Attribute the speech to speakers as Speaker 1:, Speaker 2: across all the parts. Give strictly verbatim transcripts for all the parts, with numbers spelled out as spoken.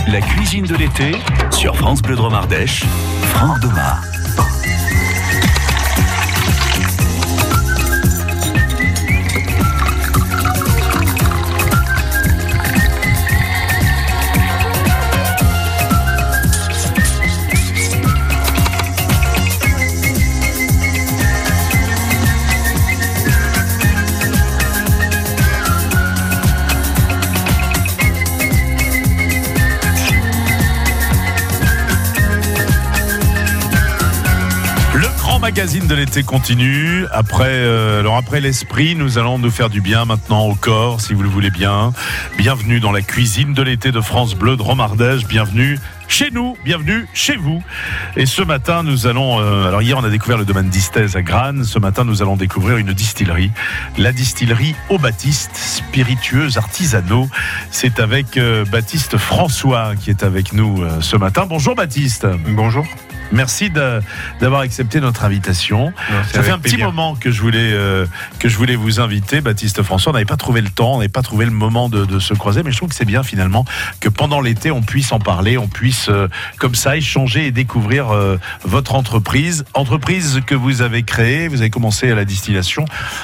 Speaker 1: La cuisine de l'été sur France Bleu Drôme Ardèche, Franck Doma.
Speaker 2: Magazine de l'été continue. Après, euh, alors après l'esprit, nous allons nous faire du bien maintenant au corps, si vous le voulez bien. Bienvenue dans la cuisine de l'été de France Bleu Drôme Ardèche. Bienvenue chez nous, bienvenue chez vous. Et ce matin, nous allons... Euh, alors hier, on a découvert le domaine d'Istez à Granes. Ce matin, nous allons découvrir une distillerie. La distillerie Au-Baptiste, spiritueux artisanaux. C'est avec euh, Baptiste François qui est avec nous euh, ce matin. Bonjour Baptiste.
Speaker 3: Bonjour.
Speaker 2: Merci de, d'avoir accepté notre invitation. Non, ça fait un petit plaisir. moment que je voulais euh, que je voulais vous inviter, Baptiste François. On n'avait pas trouvé le temps, on n'avait pas trouvé le moment de, de se croiser, mais je trouve que c'est bien finalement que pendant l'été on puisse en parler, on puisse euh, comme ça échanger et découvrir euh, votre entreprise, entreprise que vous avez créée. Vous avez commencé à la distillation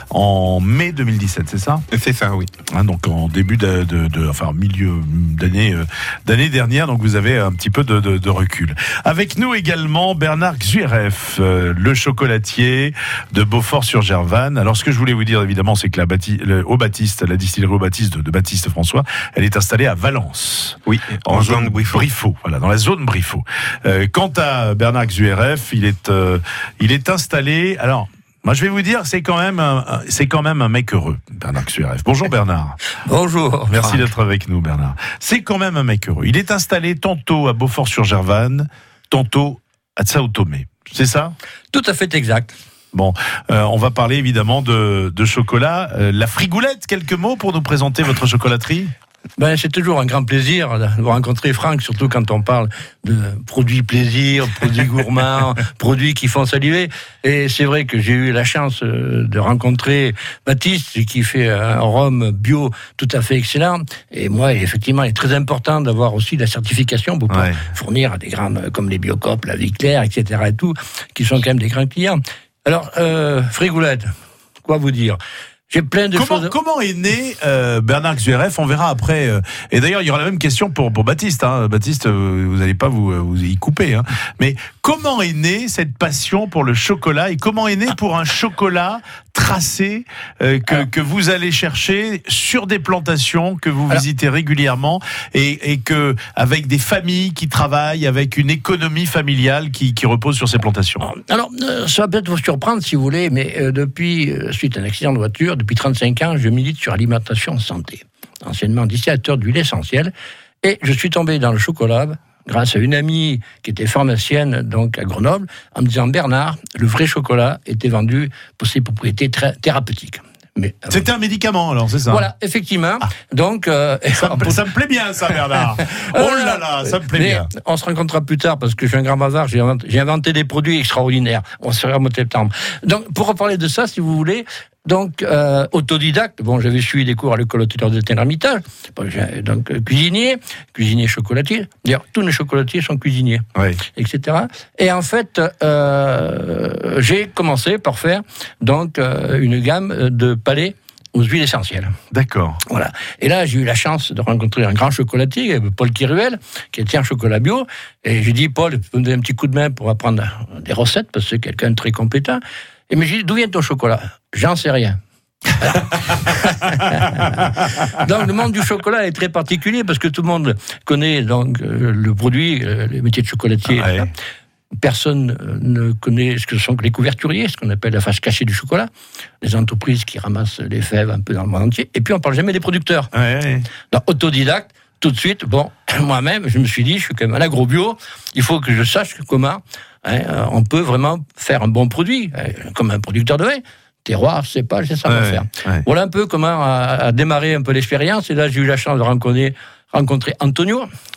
Speaker 2: en mai deux mille dix-sept, c'est ça ?
Speaker 3: C'est ça, oui.
Speaker 2: Hein, donc en début de, de, de enfin milieu d'année euh, d'année dernière. Donc vous avez un petit peu de, de, de recul. Avec nous également Bernard Xueref, euh, le chocolatier de Beaufort-sur-Gervanne. Alors, ce que je voulais vous dire, évidemment, c'est que la Bati- le, Au-Baptiste, la distillerie Au-Baptiste de, de Baptiste François, elle est installée à Valence.
Speaker 3: Oui, en, en zone, zone Briffaut.
Speaker 2: Briffaut. Voilà, dans la zone Briffaut. Euh, quant à Bernard Xueref, il est, euh, il est installé. Alors, moi, je vais vous dire, c'est quand même un, c'est quand même un mec heureux, Bernard Xueref. Bonjour Bernard.
Speaker 4: Bonjour.
Speaker 2: Merci
Speaker 4: Franck.
Speaker 2: d'être avec nous, Bernard. C'est quand même un mec heureux. Il est installé tantôt à Beaufort-sur-Gervanne, tantôt à Sao Tomé. C'est ça ?
Speaker 4: Tout à fait exact.
Speaker 2: Bon, euh, on va parler évidemment de, de chocolat. Euh, la Frigoulette, quelques mots pour nous présenter votre chocolaterie ?
Speaker 4: Ben, c'est toujours un grand plaisir de vous rencontrer, Franck, surtout quand on parle de produits plaisir, produits gourmands, produits qui font saliver. Et c'est vrai que j'ai eu la chance de rencontrer Baptiste, qui fait un rhum bio tout à fait excellent. Et moi, effectivement, il est très important d'avoir aussi la certification pour pouvoir ouais. fournir à des grands comme les Biocop, la Vie Claire, et cetera et tout, qui sont quand même des grands clients. Alors, euh, Frigoulette, quoi vous dire ? J'ai plein de
Speaker 2: comment,
Speaker 4: choses.
Speaker 2: Comment est né euh, Bernard Xueref ? On verra après. Euh, et d'ailleurs, il y aura la même question pour, pour Baptiste. Hein. Baptiste, euh, vous n'allez pas vous, vous y couper. Hein. Mais comment est née cette passion pour le chocolat ? Et comment est né pour un chocolat tracé euh, que, Alors, que vous allez chercher sur des plantations que vous Alors, visitez régulièrement et, et que avec des familles qui travaillent, avec une économie familiale qui, qui repose sur ces plantations ?
Speaker 4: Alors, euh, ça va peut-être vous surprendre si vous voulez, mais euh, depuis, euh, suite à un accident de voiture, depuis trente-cinq ans, je milite sur l'alimentation santé. Anciennement distillateur d'huile essentielle. Et je suis tombé dans le chocolat grâce à une amie qui était pharmacienne donc à Grenoble, en me disant, Bernard, le vrai chocolat était vendu pour ses propriétés tra- thérapeutiques.
Speaker 2: Mais, euh, C'était un médicament alors, c'est ça ?
Speaker 4: Voilà, effectivement. Ah. Donc, euh,
Speaker 2: ça, me, ça me plaît bien ça, Bernard. Oh là là, ça me plaît bien.
Speaker 4: On se rencontrera plus tard parce que je suis un grand bavard, j'ai inventé, j'ai inventé des produits extraordinaires. On sera au septembre. Donc, pour reparler de ça, si vous voulez, donc euh, autodidacte. Bon, j'avais suivi des cours à l'école hôtelière de Tel-Hermitage. Bon, donc euh, cuisinier, cuisinier chocolatier. D'ailleurs, tous les chocolatiers sont cuisiniers, oui. et cetera. Et en fait, euh, j'ai commencé par faire donc euh, une gamme de palais aux huiles essentielles.
Speaker 2: D'accord.
Speaker 4: Voilà. Et là, j'ai eu la chance de rencontrer un grand chocolatier, Paul Kiruel, qui était un chocolat bio. Et j'ai dit, Paul, tu peux me donner un petit coup de main pour apprendre des recettes, parce que c'est quelqu'un de très compétent. Et mais j'ai dit, d'où vient ton chocolat ? J'en sais rien. Donc le monde du chocolat est très particulier, parce que tout le monde connaît donc, euh, le produit, euh, les métiers de chocolatier. Ah ouais. Personne ne connaît ce que sont les couverturiers, ce qu'on appelle la face cachée du chocolat, les entreprises qui ramassent les fèves un peu dans le monde entier, et puis on ne parle jamais des producteurs. Ouais, ouais. Donc autodidacte, tout de suite, bon, moi-même, je me suis dit, je suis quand même un agro-bio, il faut que je sache comment hein, on peut vraiment faire un bon produit, comme un producteur de vin. Terroir, cépage, c'est ça qu'on va faire. Ouais. Voilà un peu comment a, a démarré un peu l'expérience, et là j'ai eu la chance de rencontrer, rencontrer Antonio,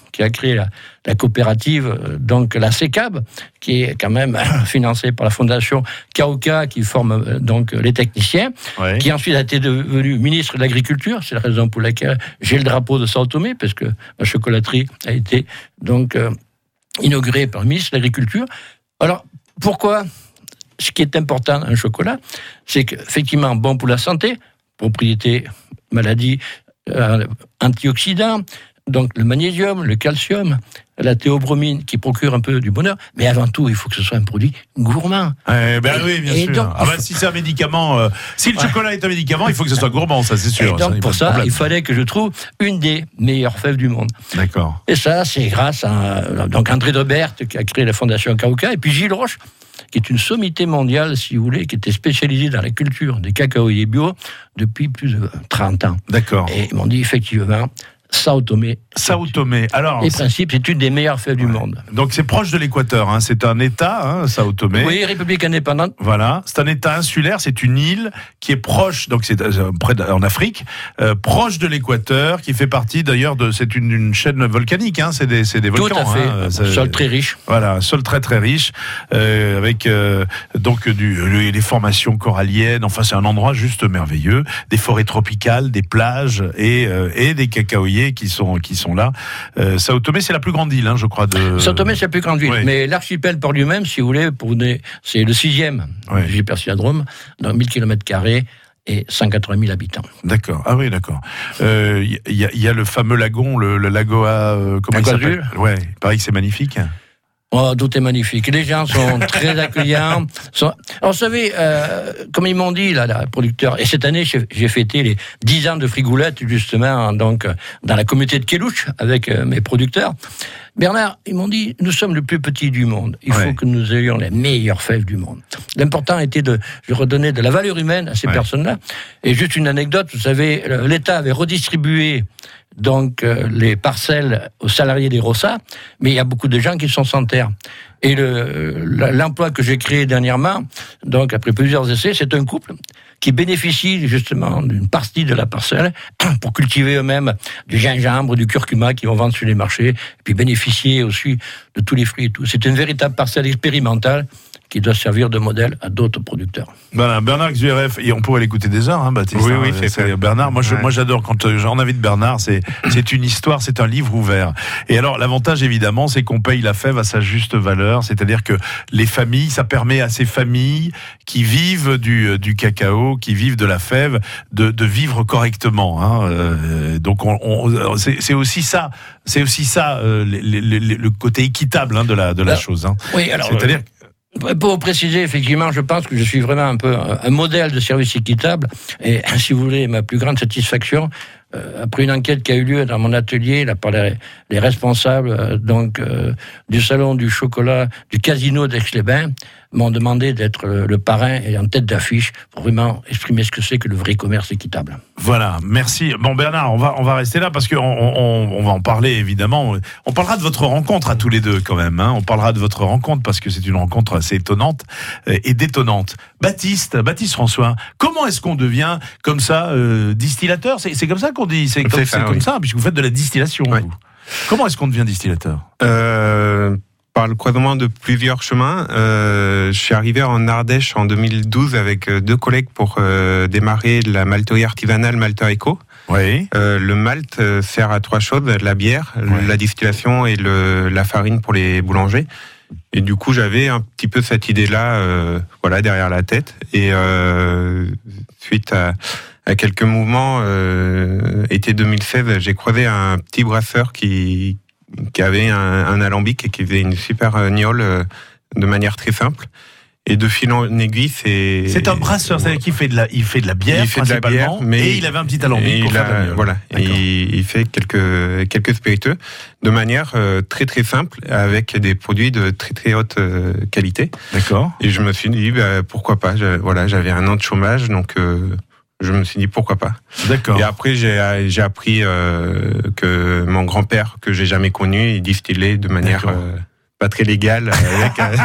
Speaker 4: qui a créé la, la coopérative, donc la C C A B, qui est quand même financée par la fondation Kauka, qui forme donc les techniciens, ouais. qui ensuite a été devenu ministre de l'Agriculture. C'est la raison pour laquelle j'ai le drapeau de Sao Tomé, parce que la chocolaterie a été donc euh, inaugurée par le ministre de l'Agriculture. Alors, pourquoi ? Ce qui est important dans le chocolat, c'est qu'effectivement, bon pour la santé, propriétés, maladies, euh, antioxydants, donc le magnésium, le calcium, la théobromine qui procure un peu du bonheur, mais avant tout, il faut que ce soit un produit gourmand.
Speaker 2: Eh ben et, oui, bien sûr. Donc, ah ben, si c'est un médicament, euh, si le ouais. chocolat est un médicament, il faut que ce soit gourmand, ça c'est sûr.
Speaker 4: Et donc
Speaker 2: ça,
Speaker 4: pour ça, il fallait que je trouve une des meilleures fèves du monde.
Speaker 2: D'accord.
Speaker 4: Et ça, c'est grâce à donc André de Berthe qui a créé la fondation Kauka, et puis Gilles Roche, qui est une sommité mondiale, si vous voulez, qui était spécialisée dans la culture des cacaoyers bio depuis plus de trente ans.
Speaker 2: D'accord.
Speaker 4: Et ils m'ont dit effectivement, Sao Tomé.
Speaker 2: Sao Tomé. Alors,
Speaker 4: les principes, c'est une des meilleures fèves ouais. du monde.
Speaker 2: Donc c'est proche de l'équateur, hein. C'est un État, hein, Sao Tomé.
Speaker 4: Oui, République indépendante.
Speaker 2: Voilà, c'est un État insulaire, c'est une île qui est proche, donc c'est euh, près de, en Afrique, euh, proche de l'équateur, qui fait partie d'ailleurs de, c'est une, une chaîne volcanique, hein. C'est des, c'est des volcans.
Speaker 4: Tout à fait.
Speaker 2: Hein.
Speaker 4: Un sol très riche.
Speaker 2: Voilà, un sol très très riche, euh, avec euh, donc du, les formations coralliennes. Enfin, c'est un endroit juste merveilleux, des forêts tropicales, des plages et euh, et des cacaoyers qui sont qui sont là. Euh, Sao Tomé, c'est la plus grande île, hein, je crois. De...
Speaker 4: Sao Tomé, c'est la plus grande île, oui. Mais l'archipel par lui-même, si vous voulez, pour vous, c'est le sixième oui. du Persiadrome, dans mille kilomètres carrés et cent quatre-vingt mille habitants.
Speaker 2: D'accord. Ah oui, d'accord. Il euh, y, y a le fameux lagon, le, le Lagoa. Euh, comment il s'appelle ? Ouais, il paraît que c'est magnifique.
Speaker 4: Oh, tout est magnifique. Les gens sont très accueillants. Sont... Alors, vous savez, euh, comme ils m'ont dit, là, la producteur, et cette année, j'ai, j'ai fêté les dix ans de Frigoulette, justement, donc, dans la communauté de Kélouche, avec euh, mes producteurs. Bernard, ils m'ont dit, nous sommes le plus petit du monde. Il ouais. faut que nous ayons les meilleures fèves du monde. L'important était de, de redonner de la valeur humaine à ces ouais. personnes-là. Et juste une anecdote, vous savez, l'État avait redistribué donc euh, les parcelles aux salariés des Rossa, mais il y a beaucoup de gens qui sont sans terre. Et le, l'emploi que j'ai créé dernièrement, donc après plusieurs essais, c'est un couple qui bénéficie justement d'une partie de la parcelle pour cultiver eux-mêmes du gingembre, du curcuma qu'ils vont vendre sur les marchés, et puis bénéficier aussi de tous les fruits et tout. C'est une véritable parcelle expérimentale qui doit servir de modèle à d'autres producteurs.
Speaker 2: Voilà, Bernard Xueref, et on pourrait l'écouter des heures, hein, Baptiste.
Speaker 3: Oui,
Speaker 2: hein,
Speaker 3: oui, c'est,
Speaker 2: c'est Bernard. Moi, je, ouais. moi, j'adore quand j'en invite Bernard. C'est, c'est une histoire, c'est un livre ouvert. Et alors, l'avantage évidemment, c'est qu'on paye la fève à sa juste valeur, c'est-à-dire que les familles, ça permet à ces familles qui vivent du, du cacao, qui vivent de la fève, de, de vivre correctement. Hein. Euh, donc, on, on, c'est, c'est aussi ça, c'est aussi ça, euh, le, le, le côté équitable hein, de la de la alors, chose. Hein.
Speaker 4: Oui, alors.
Speaker 2: C'est-à-dire.
Speaker 4: Pour préciser, effectivement, je pense que je suis vraiment un peu un modèle de service équitable. Et si vous voulez, ma plus grande satisfaction, euh, après une enquête qui a eu lieu dans mon atelier, là, par les, les responsables euh, donc euh, du salon du chocolat du casino d'Aix-les-Bains, m'ont demandé d'être le, le parrain et en tête d'affiche pour vraiment exprimer ce que c'est que le vrai commerce équitable.
Speaker 2: Voilà, merci. Bon Bernard, on va on va rester là parce qu'on on, on va en parler évidemment. On parlera de votre rencontre à tous les deux quand même. Hein. On parlera de votre rencontre parce que c'est une rencontre assez étonnante et détonnante. Baptiste, Baptiste François, comment est-ce qu'on devient comme ça euh, distillateur ? C'est, c'est comme ça qu'on dit. C'est, comme, c'est, c'est comme oui. ça puisque vous faites de la distillation. Ouais. Vous. Comment est-ce qu'on devient distillateur ?
Speaker 3: euh... Par le croisement de plusieurs chemins, euh, je suis arrivé en Ardèche en deux mille douze avec deux collègues pour euh, démarrer la malterie artisanale Malter Eco.
Speaker 2: Oui.
Speaker 3: Euh, le malt sert à trois choses, la bière, oui. la distillation et le, la farine pour les boulangers. Et du coup, j'avais un petit peu cette idée-là euh, voilà, derrière la tête. Et euh, suite à, à quelques mouvements, euh, été deux mille seize, j'ai croisé un petit brasseur qui... qui avait un, un alambic et qui faisait une super gnôle euh, de manière très simple. Et de fil en aiguille, c'est...
Speaker 2: C'est un brasseur, c'est-à-dire qu'il fait de la, il fait de la bière,
Speaker 3: il fait de la bière, mais
Speaker 2: et il avait un petit alambic pour
Speaker 3: il
Speaker 2: faire
Speaker 3: a,
Speaker 2: de la gnôle.
Speaker 3: Voilà, et il fait quelques, quelques spiritueux de manière euh, très très simple, avec des produits de très très haute euh, qualité.
Speaker 2: D'accord.
Speaker 3: Et je me suis dit, bah, pourquoi pas. Je, voilà, j'avais un an de chômage, donc... Euh, je me suis dit pourquoi pas.
Speaker 2: D'accord.
Speaker 3: Et après j'ai j'ai appris euh, que mon grand-père que j'ai jamais connu, il distillait de manière euh, pas très légale avec euh,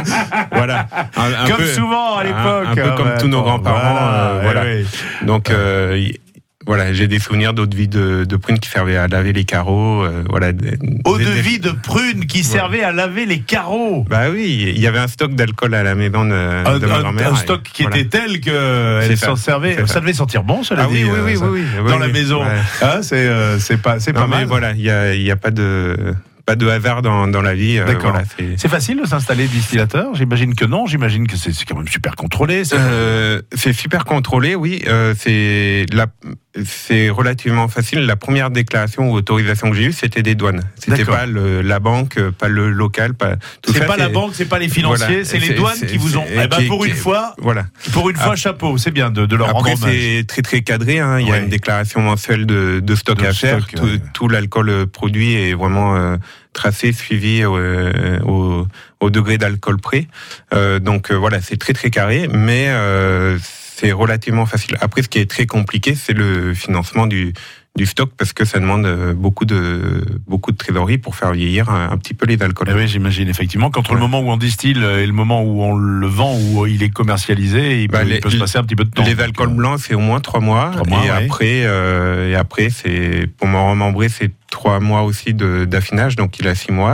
Speaker 3: voilà un, un
Speaker 2: comme
Speaker 3: peu,
Speaker 2: souvent à l'époque
Speaker 3: un, un peu comme
Speaker 2: ouais,
Speaker 3: tous nos grands-parents
Speaker 2: voilà,
Speaker 3: euh, voilà. Ouais, ouais. Donc euh, Voilà, j'ai des souvenirs d'eau de vie de, de prune qui servait à laver les carreaux. Euh, voilà.
Speaker 2: Eau de vie de prune qui voilà. servait à laver les carreaux.
Speaker 3: Bah oui, il y avait un stock d'alcool à la maison de,
Speaker 2: un,
Speaker 3: de ma
Speaker 2: un,
Speaker 3: grand-mère.
Speaker 2: Un stock et, qui voilà. était tel qu'elle s'en servait. Ça. ça devait sentir bon, cela
Speaker 3: ah,
Speaker 2: dit.
Speaker 3: Oui, oui, oui,
Speaker 2: ça,
Speaker 3: oui, oui,
Speaker 2: dans
Speaker 3: oui,
Speaker 2: la
Speaker 3: oui,
Speaker 2: maison.
Speaker 3: Ouais.
Speaker 2: Ah, c'est, euh, c'est pas, c'est
Speaker 3: non,
Speaker 2: pas mal.
Speaker 3: Voilà, il y a, il y a pas de. Pas de hasard dans, dans la vie.
Speaker 2: D'accord.
Speaker 3: Euh, voilà, c'est...
Speaker 2: c'est facile de s'installer distillateur ? J'imagine que non. J'imagine que c'est, c'est quand même super contrôlé.
Speaker 3: C'est, euh, c'est super contrôlé, oui. Euh, c'est, la, c'est relativement facile. La première déclaration ou autorisation que j'ai eue, c'était des douanes. C'était D'accord. pas le, la banque, pas le local. Pas, tout
Speaker 2: c'est
Speaker 3: ça,
Speaker 2: pas
Speaker 3: c'est...
Speaker 2: la banque, c'est pas les financiers, voilà. c'est les c'est, douanes c'est, qui vous ont. Eh ben, pour une fois, voilà. Pour une fois, chapeau. C'est bien de, de leur
Speaker 3: Après,
Speaker 2: rendre hommage.
Speaker 3: C'est très très cadré. Hein. Il y a ouais. une déclaration mensuelle de, de stock de à faire. Stock, tout, ouais. tout l'alcool produit est vraiment euh, tracé, suivi euh, au, au degré d'alcool près. Euh, donc euh, voilà, c'est très très carré, mais euh, c'est relativement facile. Après, ce qui est très compliqué, c'est le financement du, du stock, parce que ça demande beaucoup de, beaucoup de trésorerie pour faire vieillir un, un petit peu les alcools.
Speaker 2: Eh oui, j'imagine, effectivement. Qu'entre ouais. le moment où on distille et le moment où on le vend, où il est commercialisé, il, bah, peut, les, il peut se passer un petit peu de temps.
Speaker 3: Les alcools donc, blancs, c'est au moins trois mois. Trois mois et, ouais. après, euh, et après, c'est, pour me remembrer, c'est trois mois aussi de, d'affinage, donc il a six mois.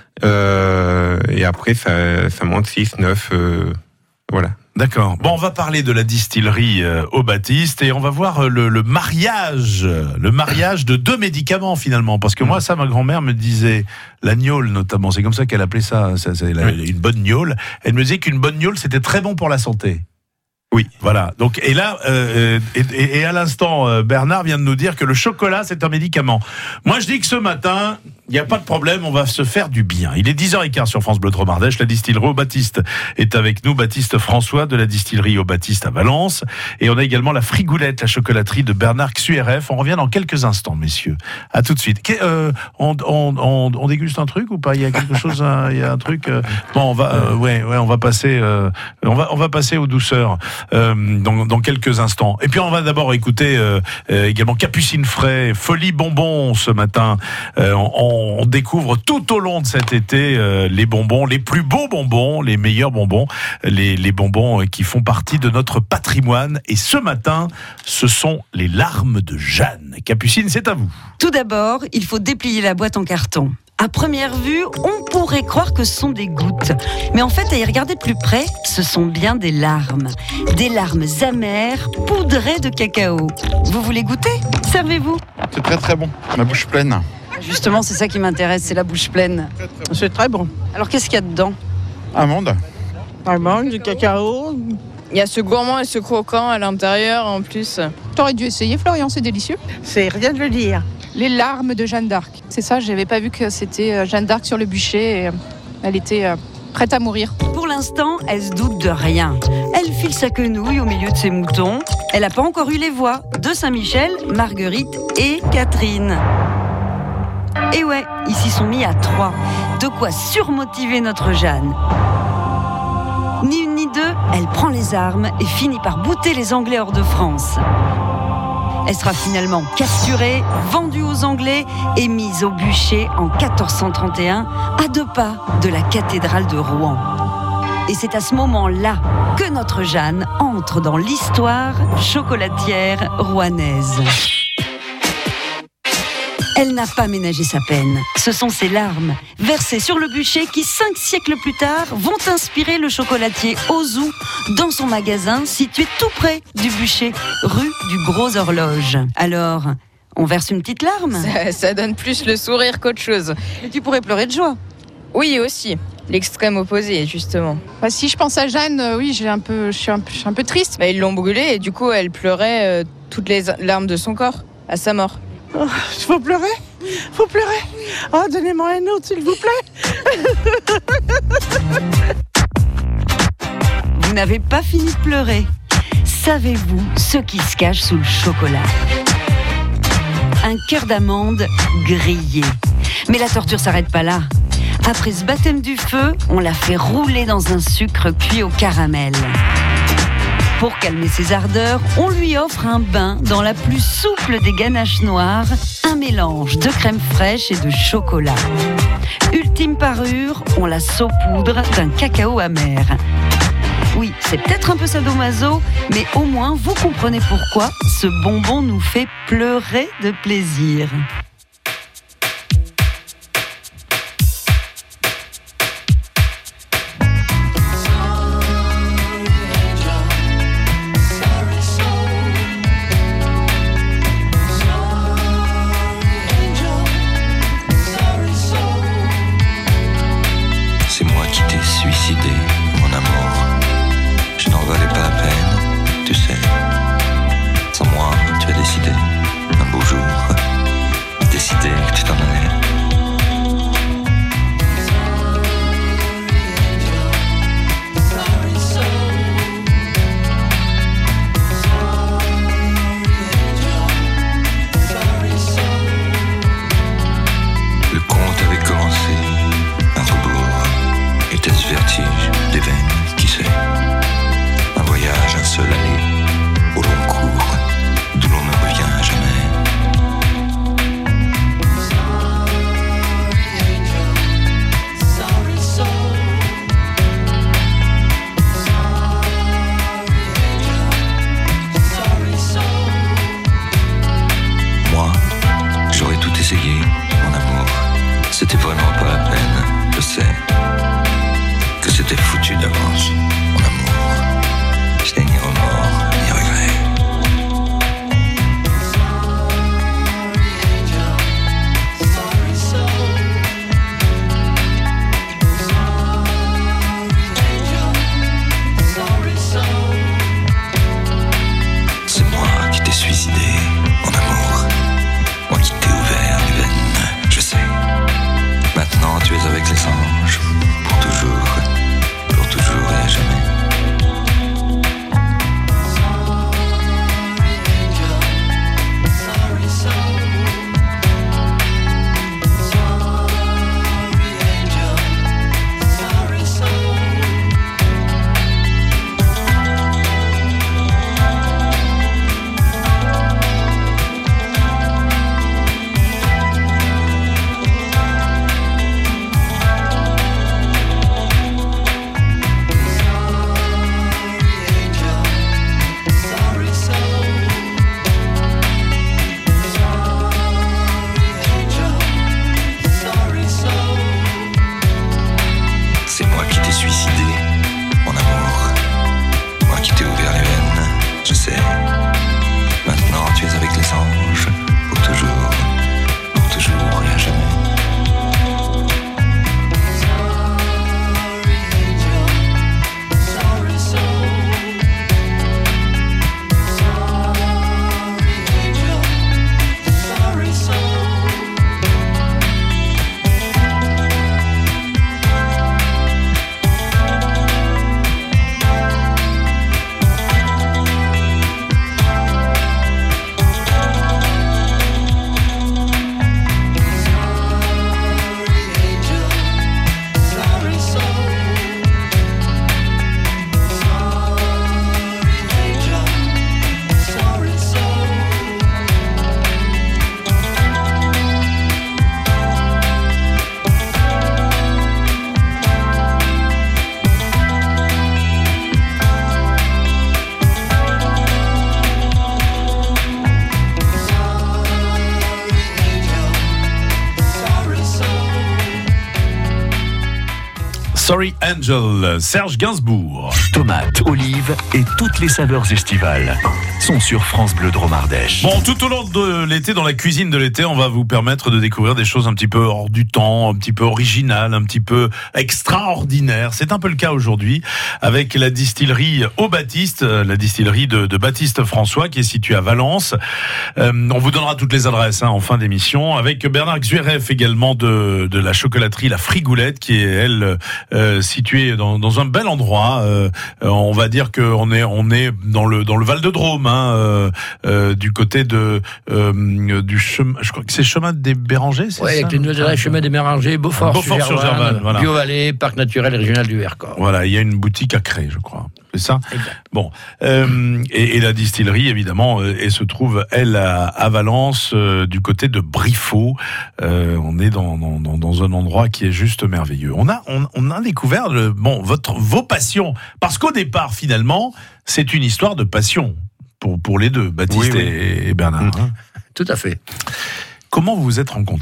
Speaker 3: Euh, et après, ça, ça monte six, neuf, euh, voilà.
Speaker 2: D'accord. Bon, on va parler de la distillerie euh, Au Baptiste et on va voir le, le mariage, le mariage de deux médicaments finalement. Parce que moi, ça, ma grand-mère me disait, la gnôle notamment, c'est comme ça qu'elle appelait ça, ça c'est la, oui. une bonne gnôle. Elle me disait qu'une bonne gnôle, c'était très bon pour la santé. Oui, voilà. Donc, et là, euh, et, et à l'instant, euh, Bernard vient de nous dire que le chocolat, c'est un médicament. Moi, je dis que ce matin, il n'y a pas de problème, on va se faire du bien. Il est dix heures quinze sur France Bleu de Romardèche. La distillerie Au Baptiste est avec nous. Baptiste François de la distillerie Au Baptiste à Valence. Et on a également la Frigoulette, la chocolaterie de Bernard Xueref. On revient dans quelques instants, messieurs. À tout de suite. Euh, on, on, on, on déguste un truc ou pas ? Il y a quelque chose, il y a un truc. Euh, bon, on va, euh, ouais, ouais, on va passer, euh, on va, on va passer aux douceurs. Euh, dans, dans quelques instants. Et puis on va d'abord écouter euh, euh, également Capucine Fray, Folie Bonbons ce matin. Euh, on, on découvre tout au long de cet été euh, les bonbons, les plus beaux bonbons, les meilleurs bonbons, les, les bonbons qui font partie de notre patrimoine. Et ce matin, ce sont les larmes de Jeanne. Capucine, c'est à vous.
Speaker 5: Tout d'abord, il faut déplier la boîte en carton. À première vue, on pourrait croire que ce sont des gouttes. Mais en fait, à y regarder de plus près, ce sont bien des larmes. Des larmes amères, poudrées de cacao. Vous voulez goûter ? Servez-vous.
Speaker 6: C'est très très bon, ma bouche pleine.
Speaker 5: Justement, c'est ça qui m'intéresse, c'est la bouche pleine.
Speaker 7: C'est très bon.
Speaker 5: Alors, qu'est-ce qu'il y a dedans ?
Speaker 6: Amande.
Speaker 7: Amande, du cacao.
Speaker 8: Il y a ce gourmand et ce croquant à l'intérieur en plus.
Speaker 9: T'aurais dû essayer, Florian, c'est délicieux.
Speaker 7: C'est rien de le dire.
Speaker 9: Les larmes de Jeanne d'Arc. C'est ça, j'avais pas vu que c'était Jeanne d'Arc sur le bûcher. Et elle était prête à mourir.
Speaker 5: Pour l'instant, elle se doute de rien. Elle file sa quenouille au milieu de ses moutons. Elle n'a pas encore eu les voix de Saint-Michel, Marguerite et Catherine. Et ouais, ils s'y sont mis à trois. De quoi surmotiver notre Jeanne. Ni une ni deux, elle prend les armes et finit par bouter les Anglais hors de France. Elle sera finalement capturée, vendue aux Anglais et mise au bûcher en quatorze cent trente et un, à deux pas de la cathédrale de Rouen. Et c'est à ce moment-là que notre Jeanne entre dans l'histoire chocolatière rouennaise. Elle n'a pas ménagé sa peine. Ce sont ses larmes, versées sur le bûcher, qui, cinq siècles plus tard, vont inspirer le chocolatier Ozou dans son magasin situé tout près du bûcher, rue du Gros Horloge. Alors, on verse une petite larme ?
Speaker 8: Ça, ça donne plus le sourire qu'autre chose.
Speaker 5: Et tu pourrais pleurer de joie ?
Speaker 8: Oui, aussi. L'extrême opposé, justement.
Speaker 9: Bah, si je pense à Jeanne, euh, oui, j'ai un peu, je suis un peu, je suis un peu triste.
Speaker 8: Bah, ils l'ont brûlée et du coup, elle pleurait euh, toutes les larmes de son corps, à sa mort.
Speaker 7: Oh, faut pleurer, faut pleurer. Oh, donnez-moi un autre, s'il vous plaît.
Speaker 5: Vous n'avez pas fini de pleurer. Savez-vous ce qui se cache sous le chocolat ? Un cœur d'amande grillé. Mais la torture s'arrête pas là. Après ce baptême du feu, on la fait rouler dans un sucre cuit au caramel. Pour calmer ses ardeurs, on lui offre un bain dans la plus souple des ganaches noires, un mélange de crème fraîche et de chocolat. Ultime parure, on la saupoudre d'un cacao amer. Oui, C'est peut-être un peu sadomaso, mais au moins vous comprenez pourquoi ce bonbon nous fait pleurer de plaisir.
Speaker 10: C'est moi qui t'ai suicidé, mon amour. Je n'en valais pas la peine, tu sais. Sans moi, tu as décidé, un beau jour, décidé que tu t'en allais. Le conte avait commencé, un rebours. Était-ce vertige des veines, qui sait? Un voyage, un seul aller, au long cours, d'où l'on ne revient jamais. Moi, j'aurais tout essayé, mon amour. C'était vraiment pas la peine, je sais. Que c'était foutu d'avance, mon amour. Je n'ai ni remords, ni regrets. C'est moi qui t'ai suicidé, mon amour. Moi qui t'ai ouvert les veines, je sais. Maintenant tu es avec les anges, pour toujours. Pour toujours et à jamais. C'est moi qui t'ai suicidé, mon amour. Moi qui t'ai ouvert les veines, je sais. Maintenant tu es avec les anges, pour toujours, pour toujours et à jamais.
Speaker 2: Sorry Angel, Serge Gainsbourg.
Speaker 1: Tomates, olives et toutes les saveurs estivales sont sur France Bleu Drôme Ardèche.
Speaker 2: Bon, tout au long de l'été, dans la cuisine de l'été, on va vous permettre de découvrir des choses un petit peu hors du temps, un petit peu originales, un petit peu extraordinaires. C'est un peu le cas aujourd'hui avec la distillerie Au Baptiste, la distillerie de, de Baptiste François qui est située à Valence. Euh, on vous donnera toutes les adresses hein, en fin d'émission. Avec Bernard Xueref également de, de la chocolaterie La Frigoulette qui est, elle, euh, située dans, dans un bel endroit. Euh, on va dire qu'on est, on est dans le, dans le Val-de-Drôme, hein, euh, euh, du côté de, euh, du chemin, je crois que c'est chemin des Bérangers, c'est
Speaker 4: ouais,
Speaker 2: ça?
Speaker 4: Oui, avec les nouvelles adresses, chemin des Bérangers, Beaufort,
Speaker 2: Beaufort sur Gervanne, voilà.
Speaker 4: Bio-Vallée, Parc naturel régional du Vercors.
Speaker 2: Voilà, il y a une boutique à Cré, je crois. C'est ça.
Speaker 4: Exact.
Speaker 2: Bon, euh, et, et la distillerie, évidemment, euh, elle se trouve, elle, à, à Valence, euh, du côté de Briffaut. Euh, on est dans, dans, dans un endroit qui est juste merveilleux. On a, on, on a découvert le, bon, votre, vos passions, parce qu'au départ, finalement, c'est une histoire de passion pour, pour les deux, Baptiste
Speaker 3: oui, oui.
Speaker 2: Et, et Bernard. Hein.
Speaker 4: Tout à fait.
Speaker 2: Comment vous vous êtes rencontrés ?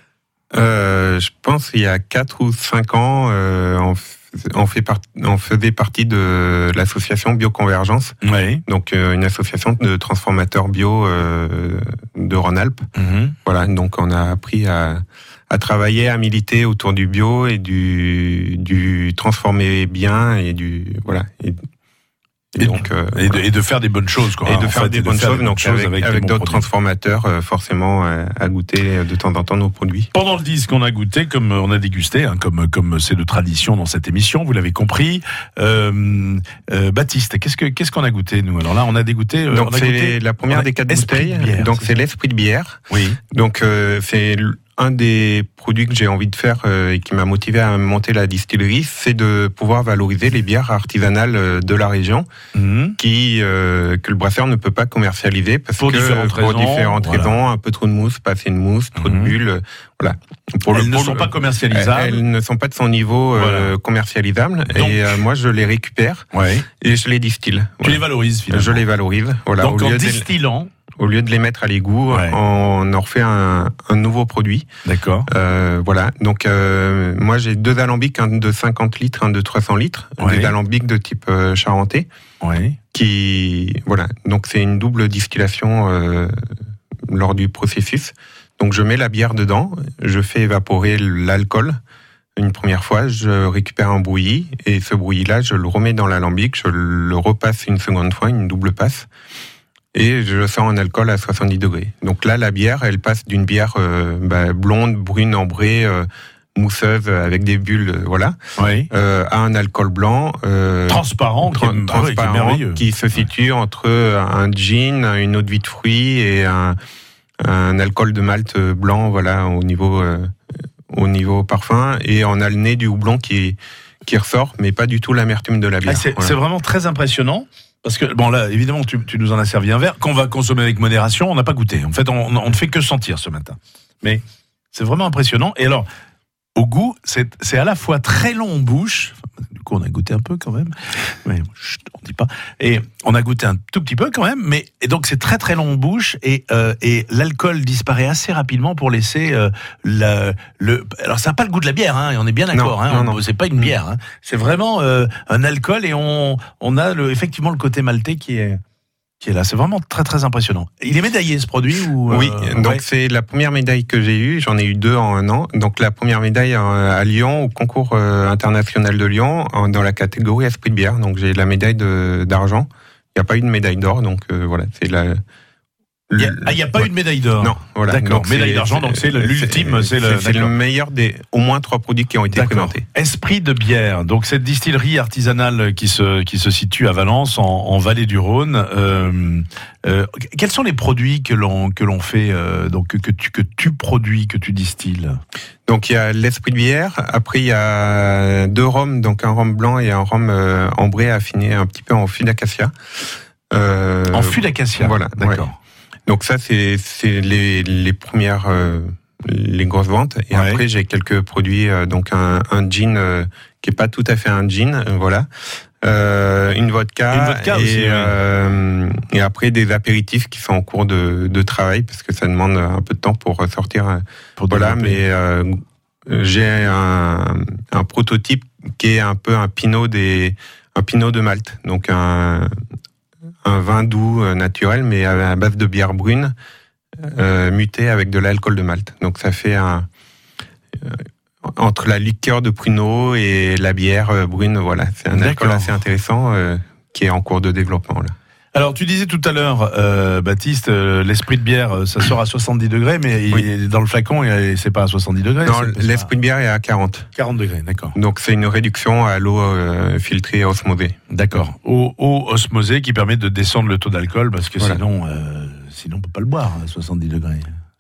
Speaker 3: Euh, je pense il y a quatre ou cinq ans, euh, on, f- on, fait part- on faisait partie de l'association Bioconvergence,
Speaker 2: Oui.
Speaker 3: donc euh, une association de transformateurs bio euh, de Rhône-Alpes.
Speaker 2: Mm-hmm.
Speaker 3: Voilà, donc on a appris à, à travailler, à militer autour du bio et du, du transformer bien et du voilà. Et, et,
Speaker 2: Et,
Speaker 3: donc, euh,
Speaker 2: et, de,
Speaker 3: voilà.
Speaker 2: et de faire des bonnes choses, quoi.
Speaker 3: Et de
Speaker 2: en
Speaker 3: faire
Speaker 2: fait,
Speaker 3: des
Speaker 2: et de
Speaker 3: bonnes
Speaker 2: faire
Speaker 3: choses,
Speaker 2: des
Speaker 3: donc
Speaker 2: bonnes choses
Speaker 3: avec,
Speaker 2: des
Speaker 3: avec
Speaker 2: bons
Speaker 3: d'autres
Speaker 2: produits.
Speaker 3: transformateurs, euh, forcément, euh, à goûter de temps en temps nos produits.
Speaker 2: Pendant le disque, on a goûté, comme on a dégusté, hein, comme comme c'est de tradition dans cette émission, vous l'avez compris. Euh, euh, Baptiste, qu'est-ce que qu'est-ce qu'on a goûté nous ? Alors là, on a dégoûté. Euh,
Speaker 3: Donc
Speaker 2: on a
Speaker 3: c'est
Speaker 2: goûté,
Speaker 3: la première des quatre
Speaker 2: Esprit
Speaker 3: bouteilles.
Speaker 2: de bière,
Speaker 3: donc
Speaker 2: c'est
Speaker 3: c'est
Speaker 2: ça.
Speaker 3: l'esprit de bière.
Speaker 2: Oui.
Speaker 3: Donc euh, c'est un des produits que j'ai envie de faire euh, et qui m'a motivé à monter la distillerie, c'est de pouvoir valoriser les bières artisanales euh, de la région,
Speaker 2: Mmh.
Speaker 3: qui euh, que le brasseur ne peut pas commercialiser parce
Speaker 2: Pour
Speaker 3: que
Speaker 2: différentes
Speaker 3: pour
Speaker 2: raisons,
Speaker 3: différentes
Speaker 2: voilà.
Speaker 3: raisons, un peu trop de mousse, pas assez de mousse, trop
Speaker 2: Mhm.
Speaker 3: de bulles, euh, voilà. Pour
Speaker 2: Elles
Speaker 3: le-
Speaker 2: ne
Speaker 3: pour
Speaker 2: sont
Speaker 3: le-
Speaker 2: pas commercialisables.
Speaker 3: Elles, elles ne sont pas de son niveau euh,
Speaker 2: Voilà.
Speaker 3: commercialisable
Speaker 2: Donc-
Speaker 3: et euh, moi je les récupère
Speaker 2: Ouais.
Speaker 3: et je les distille.
Speaker 2: Tu
Speaker 3: Voilà.
Speaker 2: les valorises finalement.
Speaker 3: Je les valorise. Voilà.
Speaker 2: Donc
Speaker 3: au
Speaker 2: en
Speaker 3: lieu de les-
Speaker 2: distillant.
Speaker 3: Au lieu de les mettre à l'égout,
Speaker 2: Ouais.
Speaker 3: on en refait un, un nouveau produit.
Speaker 2: D'accord.
Speaker 3: Euh, voilà. Donc, euh, moi, j'ai deux alambics, un de cinquante litres, un de trois cents litres,
Speaker 2: Ouais.
Speaker 3: des alambics de type euh, charentais,
Speaker 2: Oui.
Speaker 3: qui, voilà. Donc, c'est une double distillation euh, lors du processus. Donc, je mets la bière dedans, je fais évaporer l'alcool une première fois, je récupère un bouilli et ce bouilli-là, je le remets dans l'alambic, je le repasse une seconde fois, une double passe. Et je sors un alcool à soixante-dix degrés. Donc là, la bière, elle passe d'une bière euh, bah, blonde, brune, ambrée, euh, mousseuse, avec des bulles, euh, voilà,
Speaker 2: Oui.
Speaker 3: euh, à un alcool blanc. Euh,
Speaker 2: Transparent, qui est-
Speaker 3: tra-
Speaker 2: ah oui, qui est
Speaker 3: transparent,
Speaker 2: merveilleux.
Speaker 3: qui se situe entre un gin, une eau de vie de fruits et un, un alcool de malt blanc, voilà, au niveau, euh, au niveau parfum. Et on a le nez du houblon qui, qui ressort, mais pas du tout l'amertume de la bière.
Speaker 2: Ah, c'est
Speaker 3: Voilà.
Speaker 2: c'est vraiment très impressionnant. Parce que, bon, là, évidemment, tu, tu nous en as servi un verre qu'on va consommer avec modération. On n'a pas goûté. En fait, on, on ne fait que sentir ce matin. Mais c'est vraiment impressionnant. Et alors, au goût, c'est c'est à la fois très long en bouche. Enfin, du coup, on a goûté un peu quand même. Mais chut, on dit pas. Et on a goûté un tout petit peu quand même. Mais et donc, c'est très très long en bouche. Et, euh, et l'alcool disparaît assez rapidement pour laisser euh, la, le. Alors, ça n'a pas le goût de la bière. Hein, et on est bien d'accord.
Speaker 3: Non,
Speaker 2: Hein,
Speaker 3: non,
Speaker 2: on-
Speaker 3: non.
Speaker 2: c'est pas une bière. Hein. C'est vraiment euh, un alcool et on, on a le, effectivement le côté maltais qui est, qui est là. C'est vraiment très très impressionnant. Il est médaillé ce produit ou euh,
Speaker 3: Oui, donc
Speaker 2: ouais.
Speaker 3: c'est la première médaille que j'ai eue. J'en ai eu deux en un an. Donc la première médaille euh, à Lyon, au concours euh, international de Lyon, en- dans la catégorie esprit de bière. Donc j'ai la médaille de- d'argent. Il n'y a pas eu de médaille d'or. Donc euh, voilà, c'est la.
Speaker 2: Il y a- ah, il n'y a pas eu de médaille d'or.
Speaker 3: Non, voilà.
Speaker 2: D'accord.
Speaker 3: Donc,
Speaker 2: Médaille
Speaker 3: c'est-
Speaker 2: d'argent, donc c'est le- l'ultime, c'est le-
Speaker 3: C'est le
Speaker 2: d'accord.
Speaker 3: meilleur des au moins trois produits qui ont été
Speaker 2: D'accord.
Speaker 3: présentés.
Speaker 2: Esprit de bière. Donc cette distillerie artisanale qui se qui se situe à Valence, en, en vallée du Rhône. Euh, euh, quels sont les produits que l'on que l'on fait euh, donc que, que tu que tu produis, que tu distilles?
Speaker 3: Donc il y a l'esprit de bière. Après il y a deux rhums, donc un rhum blanc et un rhum euh, ambré affiné un petit peu en fût d'acacia. Euh,
Speaker 2: En fût d'acacia.
Speaker 3: Voilà,
Speaker 2: D'accord.
Speaker 3: ouais. Donc ça, c'est c'est les, les premières, euh, les grosses ventes. Et
Speaker 2: Ouais.
Speaker 3: après, j'ai quelques produits, euh, donc un, un gin euh, qui est pas tout à fait un gin, euh, voilà. Euh, une vodka,
Speaker 2: Une vodka
Speaker 3: et,
Speaker 2: aussi, oui.
Speaker 3: euh, et après des apéritifs qui sont en cours de, de travail parce que ça demande un peu de temps pour sortir. euh,
Speaker 2: Pour
Speaker 3: voilà,
Speaker 2: développer.
Speaker 3: mais euh, j'ai un, un prototype qui est un peu un pinot des, un pinot de Malte, donc un un vin doux euh, naturel, mais à à base de bière brune, euh, muté avec de l'alcool de Malte. Donc ça fait un euh, entre la liqueur de pruneau et la bière euh, brune, voilà, c'est un alcool
Speaker 2: D'accord.
Speaker 3: assez intéressant euh, qui est en cours de développement là.
Speaker 2: Alors, tu disais tout à l'heure, euh, Baptiste, euh, l'esprit de bière, euh, ça sort à soixante-dix degrés, mais
Speaker 3: Oui.
Speaker 2: il, dans le flacon, il- c'est pas à soixante-dix degrés.
Speaker 3: Non,
Speaker 2: c'est- c'est
Speaker 3: l'esprit de bière est à quarante.
Speaker 2: à quarante degrés, d'accord.
Speaker 3: Donc c'est une réduction à l'eau euh, filtrée osmosée.
Speaker 2: D'accord. Eau, eau osmosée qui permet de descendre le taux d'alcool, parce que
Speaker 3: Voilà.
Speaker 2: sinon, euh, sinon on peut pas le boire à soixante-dix degrés.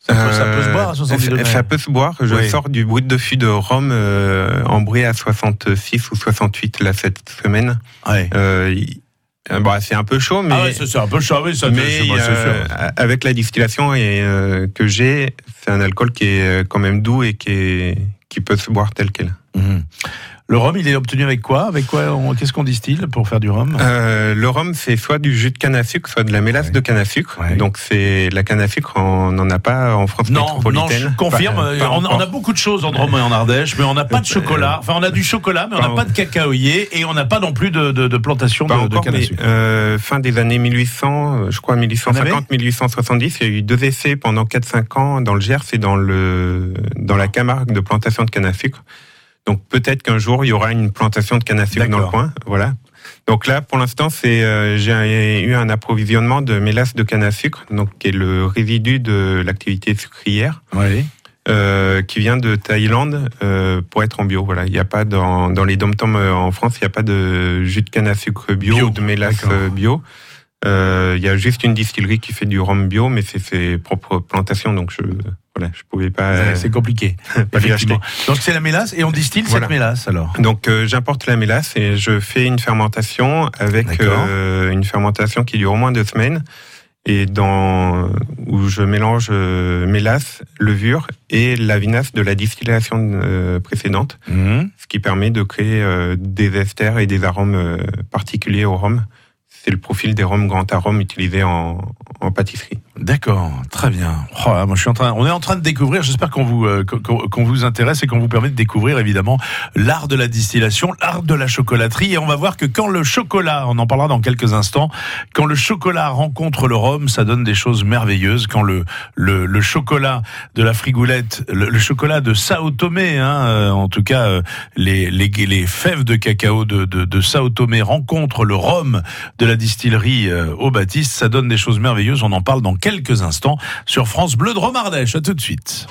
Speaker 2: Ça peut, ça peut se boire à soixante-dix degrés.
Speaker 3: Ça peut se boire. Je oui. sors du brut de fût de rhum euh, embré à soixante-six ou soixante-huit là cette semaine.
Speaker 2: Ouais.
Speaker 3: Euh, il, bah, c'est un peu chaud, mais
Speaker 2: ah ouais, c'est, c'est un peu chaud, oui, ça.
Speaker 3: Mais
Speaker 2: c'est, moi, c'est
Speaker 3: euh, avec la distillation et euh, que j'ai, c'est un alcool qui est quand même doux et qui est qui peut se boire tel quel.
Speaker 2: Mmh. Le rhum, il est obtenu avec quoi Avec quoi on, qu'est-ce qu'on distille pour faire du rhum
Speaker 3: euh, Le rhum, c'est soit du jus de canne à sucre, soit de la mélasse ouais. de canne à sucre. Ouais. Donc, c'est la canne à sucre, on n'en a pas en France
Speaker 2: non,
Speaker 3: métropolitaine.
Speaker 2: Non, je confirme. Pas, pas on, on a beaucoup de choses en Drôme et en Ardèche, mais on n'a pas de chocolat. Enfin, on a du chocolat, mais on n'a pas de cacaoyer et on n'a pas non plus de, de, de plantation de, de canne à sucre.
Speaker 3: Euh, fin des années mille huit cents, je crois mille huit cent cinquante mille huit cent soixante-dix, il y a eu deux essais pendant quatre cinq ans dans le Gers et dans, le, dans la Camargue de plantation de canne à sucre. Donc peut-être qu'un jour il y aura une plantation de canne à sucre D'accord. dans le coin, voilà. Donc là, pour l'instant, c'est euh, j'ai eu un approvisionnement de mélasse de canne à sucre, donc qui est le résidu de l'activité sucrière,
Speaker 2: oui.
Speaker 3: euh, qui vient de Thaïlande euh, pour être en bio. Voilà, il n'y a pas dans dans les dom-toms euh, en France, il n'y a pas de jus de canne à sucre bio, bio. ou de mélasse euh, bio. Il euh, y a juste une distillerie qui fait du rhum bio, mais c'est ses propres plantations, donc je voilà, je pouvais pas.
Speaker 2: Euh, c'est compliqué. Pas l'acheter. Donc c'est la mélasse et on distille voilà. cette mélasse alors.
Speaker 3: Donc euh, j'importe la mélasse et je fais une fermentation avec euh, une fermentation qui dure au moins deux semaines et dans où je mélange euh, mélasse, levure et la vinasse de la distillation euh, précédente,
Speaker 2: mmh.
Speaker 3: ce qui permet de créer euh, des esters et des arômes euh, particuliers au rhum. C'est le profil des rhums grand arôme utilisés en, en pâtisserie.
Speaker 2: D'accord, très bien. Oh là, moi je suis en train, on est en train de découvrir. J'espère qu'on vous euh, qu'on, qu'on vous intéresse et qu'on vous permet de découvrir évidemment l'art de la distillation, l'art de la chocolaterie. Et on va voir que quand le chocolat, on en parlera dans quelques instants, quand le chocolat rencontre le rhum, ça donne des choses merveilleuses. Quand le le, le chocolat de la frigoulette, le, le chocolat de Sao Tomé, hein, euh, en tout cas euh, les les les fèves de cacao de de, de Sao Tomé rencontrent le rhum de la distillerie euh, au Baptiste, ça donne des choses merveilleuses. On en parle dans quelques instants sur France Bleu Drôme Ardèche. À tout de suite.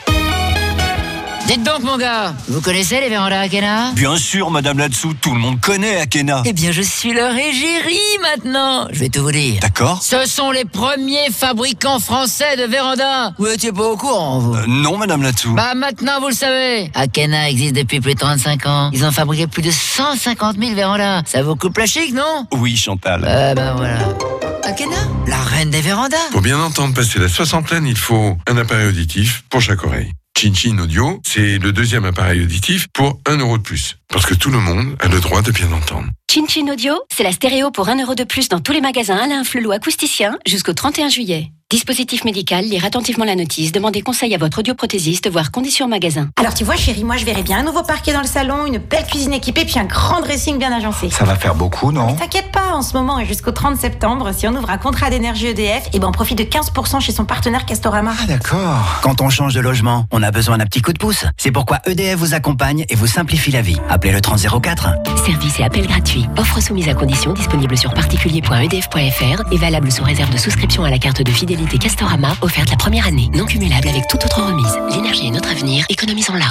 Speaker 11: Dites donc mon gars, vous connaissez les vérandas Akena ?
Speaker 12: Bien sûr madame là-dessous, tout le monde connaît Akena.
Speaker 11: Eh bien je suis leur égérie maintenant. Je vais tout vous dire.
Speaker 12: D'accord.
Speaker 11: Ce sont les premiers fabricants français de vérandas. Vous étiez pas au courant vous ?
Speaker 12: euh, Non madame là-dessous.
Speaker 11: Bah maintenant vous le savez. Akena existe depuis plus de trente-cinq ans. Ils ont fabriqué plus de cent cinquante mille vérandas. Ça vous coupe la chic, non ?
Speaker 12: Oui Chantal.
Speaker 11: Euh bah voilà. Akena, la reine des vérandas.
Speaker 13: Pour bien entendre passer la soixantaine, il faut un appareil auditif pour chaque oreille. Chin Chin Audio, c'est le deuxième appareil auditif pour un euro de plus. Parce que tout le monde a le droit de bien entendre.
Speaker 14: Chin Chin Audio, c'est la stéréo pour un euro de plus dans tous les magasins Alain Flelou acousticien jusqu'au trente et un juillet. Dispositif médical, lire attentivement la notice, demandez conseil à votre audioprothésiste, voire conditions magasin.
Speaker 15: Alors tu vois chérie, moi je verrais bien un nouveau parquet dans le salon, une belle cuisine équipée, puis un grand dressing bien agencé.
Speaker 12: Ça va faire beaucoup, non ?
Speaker 15: Mais t'inquiète pas, en ce moment et jusqu'au trente septembre, si on ouvre un contrat d'énergie E D F, et ben on profite de quinze pour cent chez son partenaire Castorama.
Speaker 16: Ah d'accord. Quand on change de logement, on a besoin d'un petit coup de pouce. C'est pourquoi E D F vous accompagne et vous simplifie la vie. Appelez le trente zéro quatre.
Speaker 14: Service et appel gratuit. Offre soumise à conditions, disponible sur particulier point e d f point f r et valable sous réserve de souscription à la carte de fidélité Castorama, offerte la première année, non cumulable avec toute autre remise. L'énergie est notre avenir, économisons-la.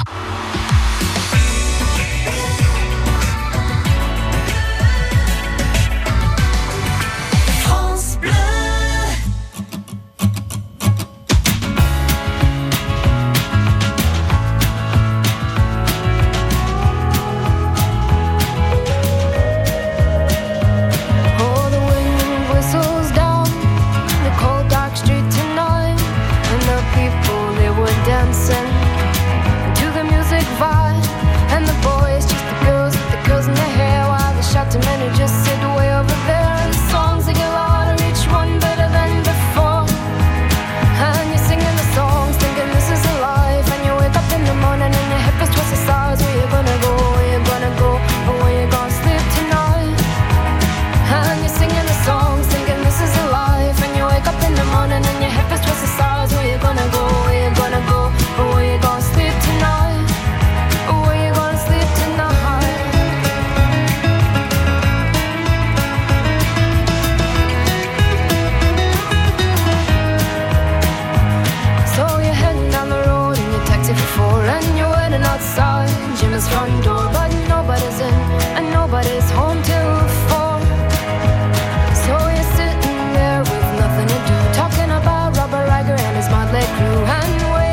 Speaker 17: Talking about Robert Riger and his motley crew, and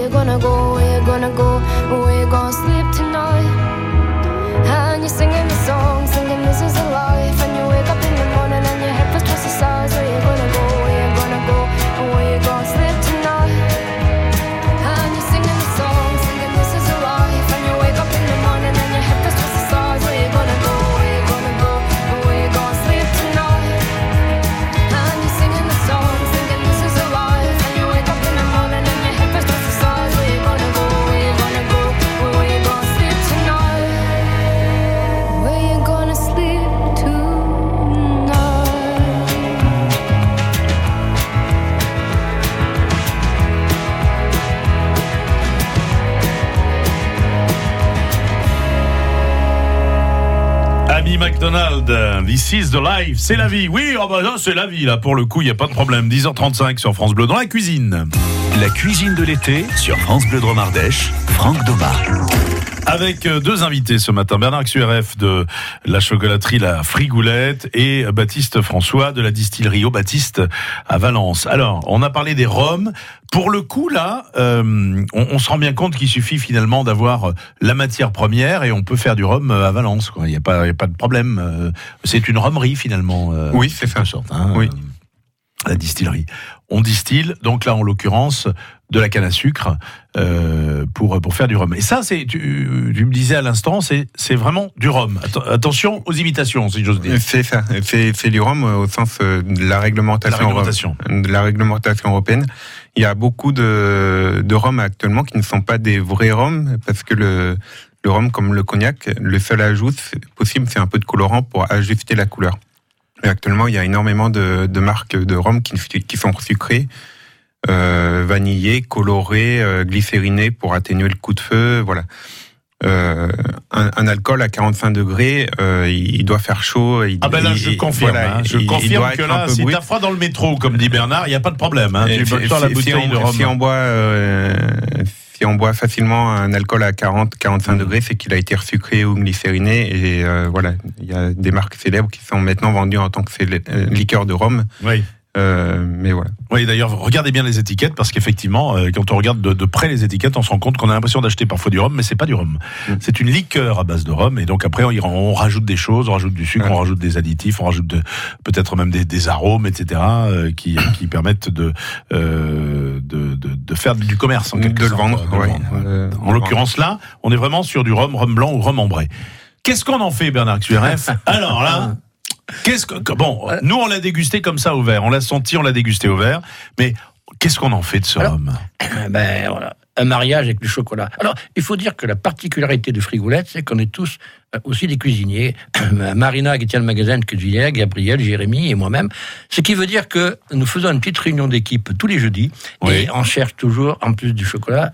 Speaker 17: you gonna go, where you gonna go, where you gonna sleep tonight? And you're singing the song, singing this is a life. And you wake up in the morning and your head feels twice the size. Where you gonna go, where you gonna go, where you gonna sleep tonight? And you're singing the song, singing this is a life. And you wake up in the morning and your head feels twice the size. Where you gonna go, where you gonna go, where you gonna sleep tonight? And you're singing the song, singing this is a life. And you wake up in the morning and your head feels twice the size. Where you gonna go, where you gonna go, where you gonna sleep tonight? Where you gonna sleep tonight?
Speaker 2: Amy McDonald, this is the life, c'est la vie. Oui, oh bah non, c'est la vie là, pour le coup, il n'y a pas de problème. dix heures trente-cinq sur France Bleu dans la cuisine.
Speaker 1: La cuisine de l'été sur France Bleu Drôme Ardèche, Franck Doma.
Speaker 2: Avec deux invités ce matin, Bernard Xueref de la chocolaterie La Frigoulette et Baptiste François de la distillerie Au Baptiste à Valence. Alors, on a parlé des rhums. Pour le coup, là, euh, on, on se rend bien compte qu'il suffit finalement d'avoir la matière première et on peut faire du rhum à Valence, quoi. Il n'y a pas, il y a pas de problème. C'est une rhumerie finalement. Euh,
Speaker 3: oui, c'est ça.
Speaker 2: Sorte, hein,
Speaker 3: oui.
Speaker 2: La distillerie. On distille, donc là en l'occurrence, de la canne à sucre euh, pour, pour faire du rhum. Et ça, c'est, tu, tu me disais à l'instant, c'est, c'est vraiment du rhum. Att- attention aux imitations, si j'ose dire.
Speaker 3: C'est ça, c'est, c'est du rhum au sens de la réglementation,
Speaker 2: la réglementation.
Speaker 3: de la réglementation européenne. Il y a beaucoup de, de rhums actuellement qui ne sont pas des vrais rhums, parce que le, le rhum, comme le cognac, le seul ajout possible, c'est un peu de colorant pour ajuster la couleur. Et actuellement, il y a énormément de, de marques de rhum qui, qui sont sucrées, euh, vanillées, colorées, euh, glycérinées pour atténuer le coup de feu, voilà. Euh, un, un alcool à quarante-cinq degrés, euh, il doit faire chaud. Il,
Speaker 2: ah ben là, je
Speaker 3: il,
Speaker 2: confirme.
Speaker 3: Voilà,
Speaker 2: hein, je
Speaker 3: il,
Speaker 2: confirme
Speaker 3: il
Speaker 2: que là, si t'as froid dans le métro, comme dit Bernard, il n'y a pas de problème. Hein, tu peux la bouteille
Speaker 3: si on,
Speaker 2: de rhum.
Speaker 3: Si on boit, euh, si on boit facilement un alcool à quarante à quarante-cinq mmh. degrés, c'est qu'il a été resucré ou glycériné. Et euh, voilà, il y a des marques célèbres qui sont maintenant vendues en tant que liqueur de rhum.
Speaker 2: Oui.
Speaker 3: Euh, mais voilà.
Speaker 2: Oui, d'ailleurs, regardez bien les étiquettes parce qu'effectivement, euh, quand on regarde de, de près les étiquettes, on se rend compte qu'on a l'impression d'acheter parfois du rhum, mais c'est pas du rhum. Mmh. C'est une liqueur à base de rhum, et donc après on, on rajoute des choses, on rajoute du sucre, ouais. on rajoute des additifs, on rajoute de, peut-être même des, des arômes, et cetera, euh, qui, qui permettent de, euh, de, de, de faire du commerce en quelque
Speaker 3: de
Speaker 2: sorte.
Speaker 3: Le vendre,
Speaker 2: de
Speaker 3: ouais.
Speaker 2: le vendre.
Speaker 3: Euh,
Speaker 2: en l'occurrence là, on est vraiment sur du rhum, rhum blanc ou rhum ambré. Qu'est-ce qu'on en fait, Bernard Xueref? Alors là. Qu'est-ce que bon, nous on l'a dégusté comme ça au verre, on l'a senti, on l'a dégusté au verre, mais qu'est-ce qu'on en fait de ce
Speaker 4: Alors,
Speaker 2: rhum?
Speaker 4: Ben voilà, un mariage avec du chocolat. Alors, il faut dire que la particularité de Frigoulette, c'est qu'on est tous aussi des cuisiniers. Marina qui tient le magasin, cuisinière, Gabriel, Jérémy et moi-même. Ce qui veut dire que nous faisons une petite réunion d'équipe tous les jeudis, oui. et on cherche toujours, en plus du chocolat,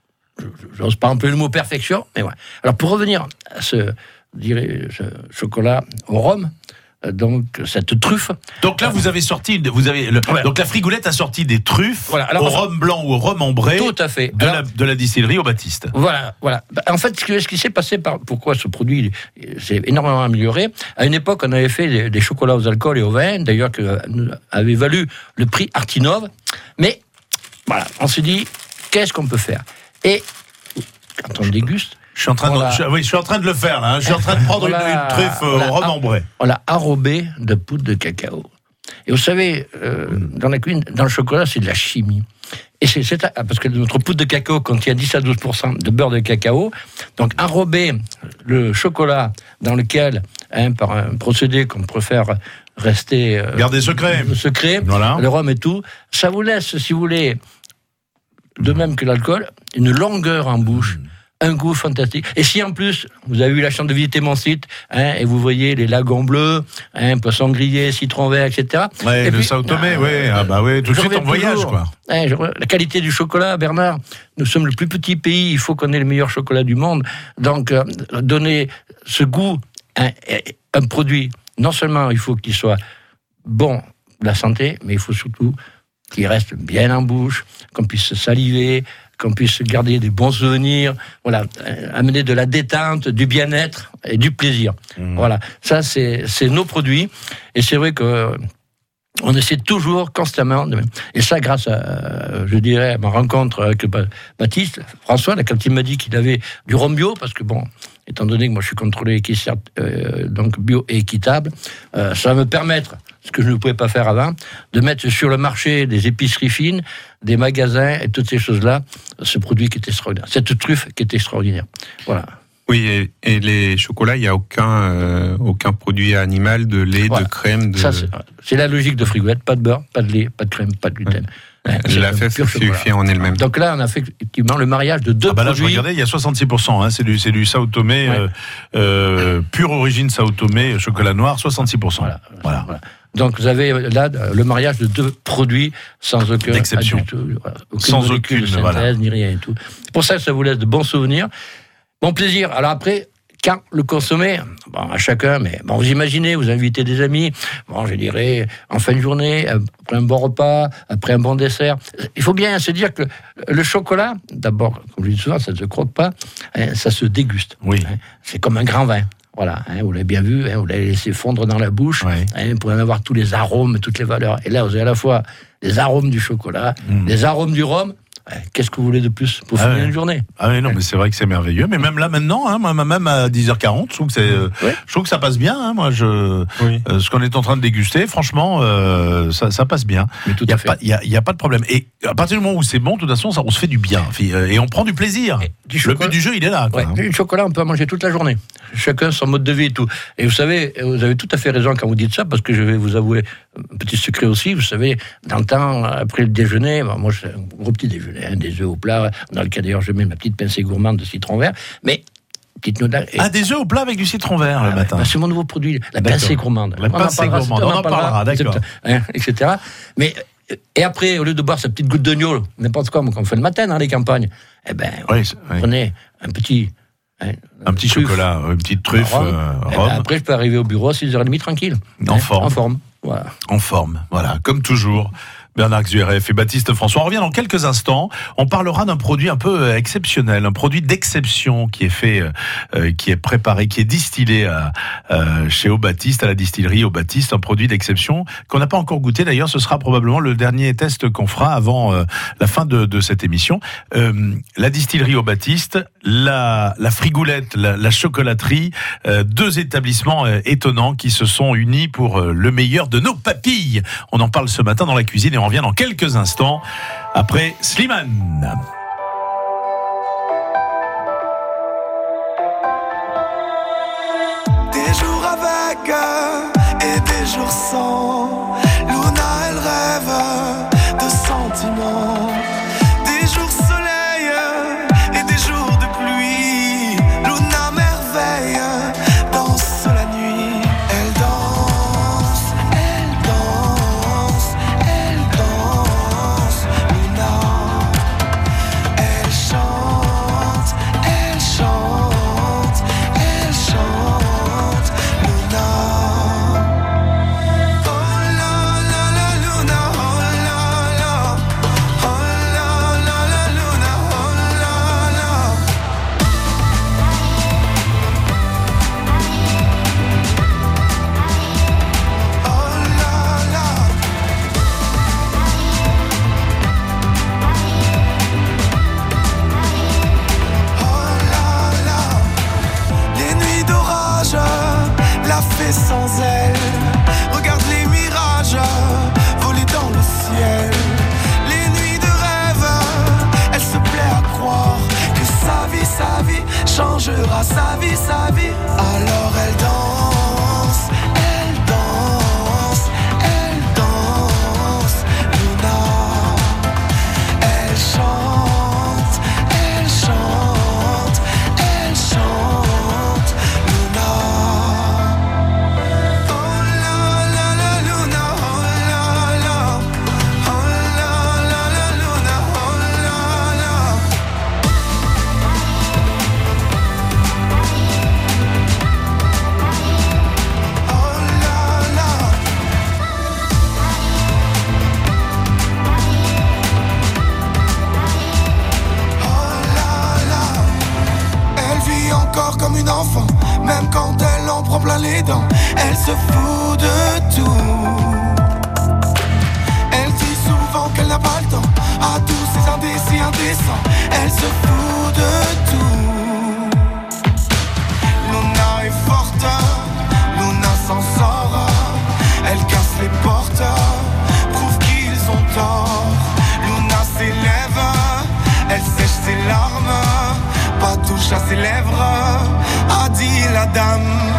Speaker 4: j'ose pas employer le mot perfection, mais voilà. Alors pour revenir à ce, je dirais, ce chocolat au rhum, donc cette truffe.
Speaker 2: Donc là, vous avez sorti, vous avez le, voilà. donc la Frigoulette a sorti des truffes voilà. Alors, au rhum blanc ou au rhum ambré.
Speaker 4: Tout à fait.
Speaker 2: De, Alors, la, de la distillerie Au Baptiste.
Speaker 4: Voilà, voilà. En fait, ce, que, ce qui s'est passé, par, pourquoi ce produit s'est énormément amélioré. À une époque, on avait fait des, des chocolats aux alcools et au vin, d'ailleurs, qui avait valu le prix Artinov. Mais voilà, on s'est dit, qu'est-ce qu'on peut faire? Et quand on déguste.
Speaker 2: Je suis en train de, je, oui, je suis en train de le faire là. Hein. Je suis en train de prendre une, une truffe au rhum ambré.
Speaker 4: On l'a enrobé de poudre de cacao. Et vous savez, euh, mm. dans la cuisine, dans le chocolat, c'est de la chimie. Et c'est, c'est parce que notre poudre de cacao contient dix à douze pour cent de beurre de cacao. Donc enrober le chocolat dans lequel, hein, par un procédé qu'on préfère rester euh,
Speaker 2: garder secret,
Speaker 4: secret,
Speaker 2: voilà.
Speaker 4: le rhum et tout, ça vous laisse, si vous voulez, de même que l'alcool, une longueur en bouche. Mm. Un goût fantastique. Et si en plus, vous avez eu la chance de visiter mon site, hein, et vous voyez les lagons bleus, hein, poisson grillé, citron vert, et cetera.
Speaker 2: Ouais,
Speaker 4: et
Speaker 2: le Sao Tomé, oui. Ah bah oui, tout de suite en voyage, quoi.
Speaker 4: Hein, je, la qualité du chocolat, Bernard, nous sommes le plus petit pays, il faut qu'on ait le meilleur chocolat du monde. Donc, euh, donner ce goût à un, un produit, non seulement il faut qu'il soit bon de la santé, mais il faut surtout qu'il reste bien en bouche, qu'on puisse saliver, qu'on puisse garder des bons souvenirs, voilà, euh, amener de la détente, du bien-être et du plaisir. Mmh. Voilà, ça c'est, c'est nos produits. Et c'est vrai que On essaie toujours, constamment, de... et ça grâce à, je dirais, à ma rencontre avec Baptiste, François, là, quand il m'a dit qu'il avait du rhum bio, parce que bon, étant donné que moi je suis contrôlé, euh, donc bio et équitable, euh, ça va me permettre, ce que je ne pouvais pas faire avant, de mettre sur le marché des épiceries fines, des magasins et toutes ces choses-là, ce produit qui est extraordinaire, cette truffe qui est extraordinaire. Voilà.
Speaker 3: Oui, et, et les chocolats, il n'y a aucun, euh, aucun produit animal, de lait, voilà. de crème. De...
Speaker 4: Ça, c'est, c'est la logique de Frigolette, pas de beurre, pas de lait, pas de crème, pas de gluten.
Speaker 3: Ouais. La fève, c'est fait en elle-même.
Speaker 4: Donc là, on a fait effectivement le mariage de deux
Speaker 2: ah bah là,
Speaker 4: produits.
Speaker 2: Je regardais, il y a soixante-six pour cent, hein, c'est du, c'est du Sao Tomé, ouais. euh, euh, pure origine Sao Tomé, chocolat noir, soixante-six pour cent.
Speaker 4: Voilà. voilà. voilà. Donc vous avez là le mariage de deux produits sans aucun
Speaker 2: d'exception,
Speaker 4: adulte, voilà, aucune
Speaker 2: sans aucune
Speaker 4: synthèse, voilà. ni rien et tout. C'est pour ça que ça vous laisse de bons souvenirs, bon plaisir. Alors après, quand le consommer, bon, à chacun, mais bon, vous imaginez, vous invitez des amis, bon, je dirais, en fin de journée, après un bon repas, après un bon dessert. Il faut bien se dire que le chocolat, d'abord, comme je dis souvent, ça ne se croque pas, hein, ça se déguste.
Speaker 2: Oui.
Speaker 4: Hein, c'est comme un grand vin. Voilà, hein, vous l'avez bien vu, hein, vous l'avez laissé fondre dans la bouche, oui. hein, pour en avoir tous les arômes, toutes les valeurs. Et là, vous avez à la fois les arômes du chocolat, mmh. les arômes du rhum. Qu'est-ce que vous voulez de plus pour
Speaker 2: ah
Speaker 4: finir
Speaker 2: ouais.
Speaker 4: une journée?
Speaker 2: Ah oui, non, mais c'est vrai que c'est merveilleux. Mais même là, maintenant, hein, même à dix heures quarante, je trouve que, c'est, oui. je trouve que ça passe bien. Hein, moi, je, oui. euh, ce qu'on est en train de déguster, franchement, euh, ça, ça passe bien. Il n'y a, a, a pas de problème. Et à partir du moment où c'est bon, de toute façon, ça, on se fait du bien. Et on prend du plaisir. Du le but du jeu, il est là. Quoi,
Speaker 4: ouais,
Speaker 2: hein.
Speaker 4: Du chocolat, on peut en manger toute la journée. Chacun son mode de vie et tout. Et vous savez, vous avez tout à fait raison quand vous dites ça, parce que je vais vous avouer un petit secret aussi. Vous savez, dans le temps, après le déjeuner, bon, moi, c'est un gros petit déjeuner, hein, des œufs au plat. Dans le cas d'ailleurs, je mets ma petite pincée gourmande de citron vert. Mais, petite note. Et...
Speaker 2: Ah, des œufs au plat avec du citron vert
Speaker 4: ah,
Speaker 2: le matin.
Speaker 4: Bah, c'est mon nouveau produit, la
Speaker 2: d'accord.
Speaker 4: pincée gourmande.
Speaker 2: La pincée gourmande, on en parlera, d'accord.
Speaker 4: Hein, et cetera. Mais, et après, au lieu de boire sa petite goutte d'oignon, n'importe quoi, comme on fait le matin dans les campagnes, eh ben,
Speaker 2: oui,
Speaker 4: oui. prenez un petit. Hein,
Speaker 2: un petit truffe, chocolat, une petite truffe.
Speaker 4: Rhum.
Speaker 2: Euh,
Speaker 4: eh ben, après, je peux arriver au bureau à six heures trente tranquille.
Speaker 2: En
Speaker 4: hein,
Speaker 2: forme.
Speaker 4: En forme. Voilà.
Speaker 2: En forme, voilà, comme toujours. Bernard Xueref et Baptiste François. On revient dans quelques instants. On parlera d'un produit un peu exceptionnel, un produit d'exception qui est fait, euh, qui est préparé, qui est distillé à, euh, chez Au-Baptiste, à la distillerie Au-Baptiste, un produit d'exception qu'on n'a pas encore goûté. D'ailleurs, ce sera probablement le dernier test qu'on fera avant euh, la fin de, de cette émission. Euh, la distillerie Au-Baptiste, la, la frigoulette, la, la chocolaterie, euh, deux établissements euh, étonnants qui se sont unis pour euh, le meilleur de nos papilles. On en parle ce matin dans la cuisine et on revient dans quelques instants après Slimane.
Speaker 18: Des jours avec et des jours sans. Luna, elle rêve de sentiments. Des jours soleil et des jours de pluie. Luna, merveille, danse la nuit. Elle danse, elle danse, elle danse. Luna, elle chante, elle chante, elle chante. Luna, oh la la la Luna, oh la la, oh la la la Luna, oh la la. Oh la la. Oh la la. Les nuits d'orage, la fée sans elle. Regarde les mirages voler dans le ciel. Les nuits de rêve, elle se plaît à croire que sa vie, sa vie changera, sa vie, sa vie. Alors elle danse, elle danse, elle danse. Luna, elle chante, elle chante, elle chante. Luna, oh la la la Luna, oh la la, oh la la la Luna, oh la la. Oh la la. Oh la la. Elle vit encore comme une enfant, même quand elle en prend plein les dents. Elle se fout de tout. n'a pas le temps. À tous ces indécis indécents, elle se fout de tout. Luna est forte, Luna s'en sort. Elle casse les portes, prouve qu'ils ont tort. Luna s'élève, elle sèche ses larmes. Pas touche à ses lèvres, a dit la dame.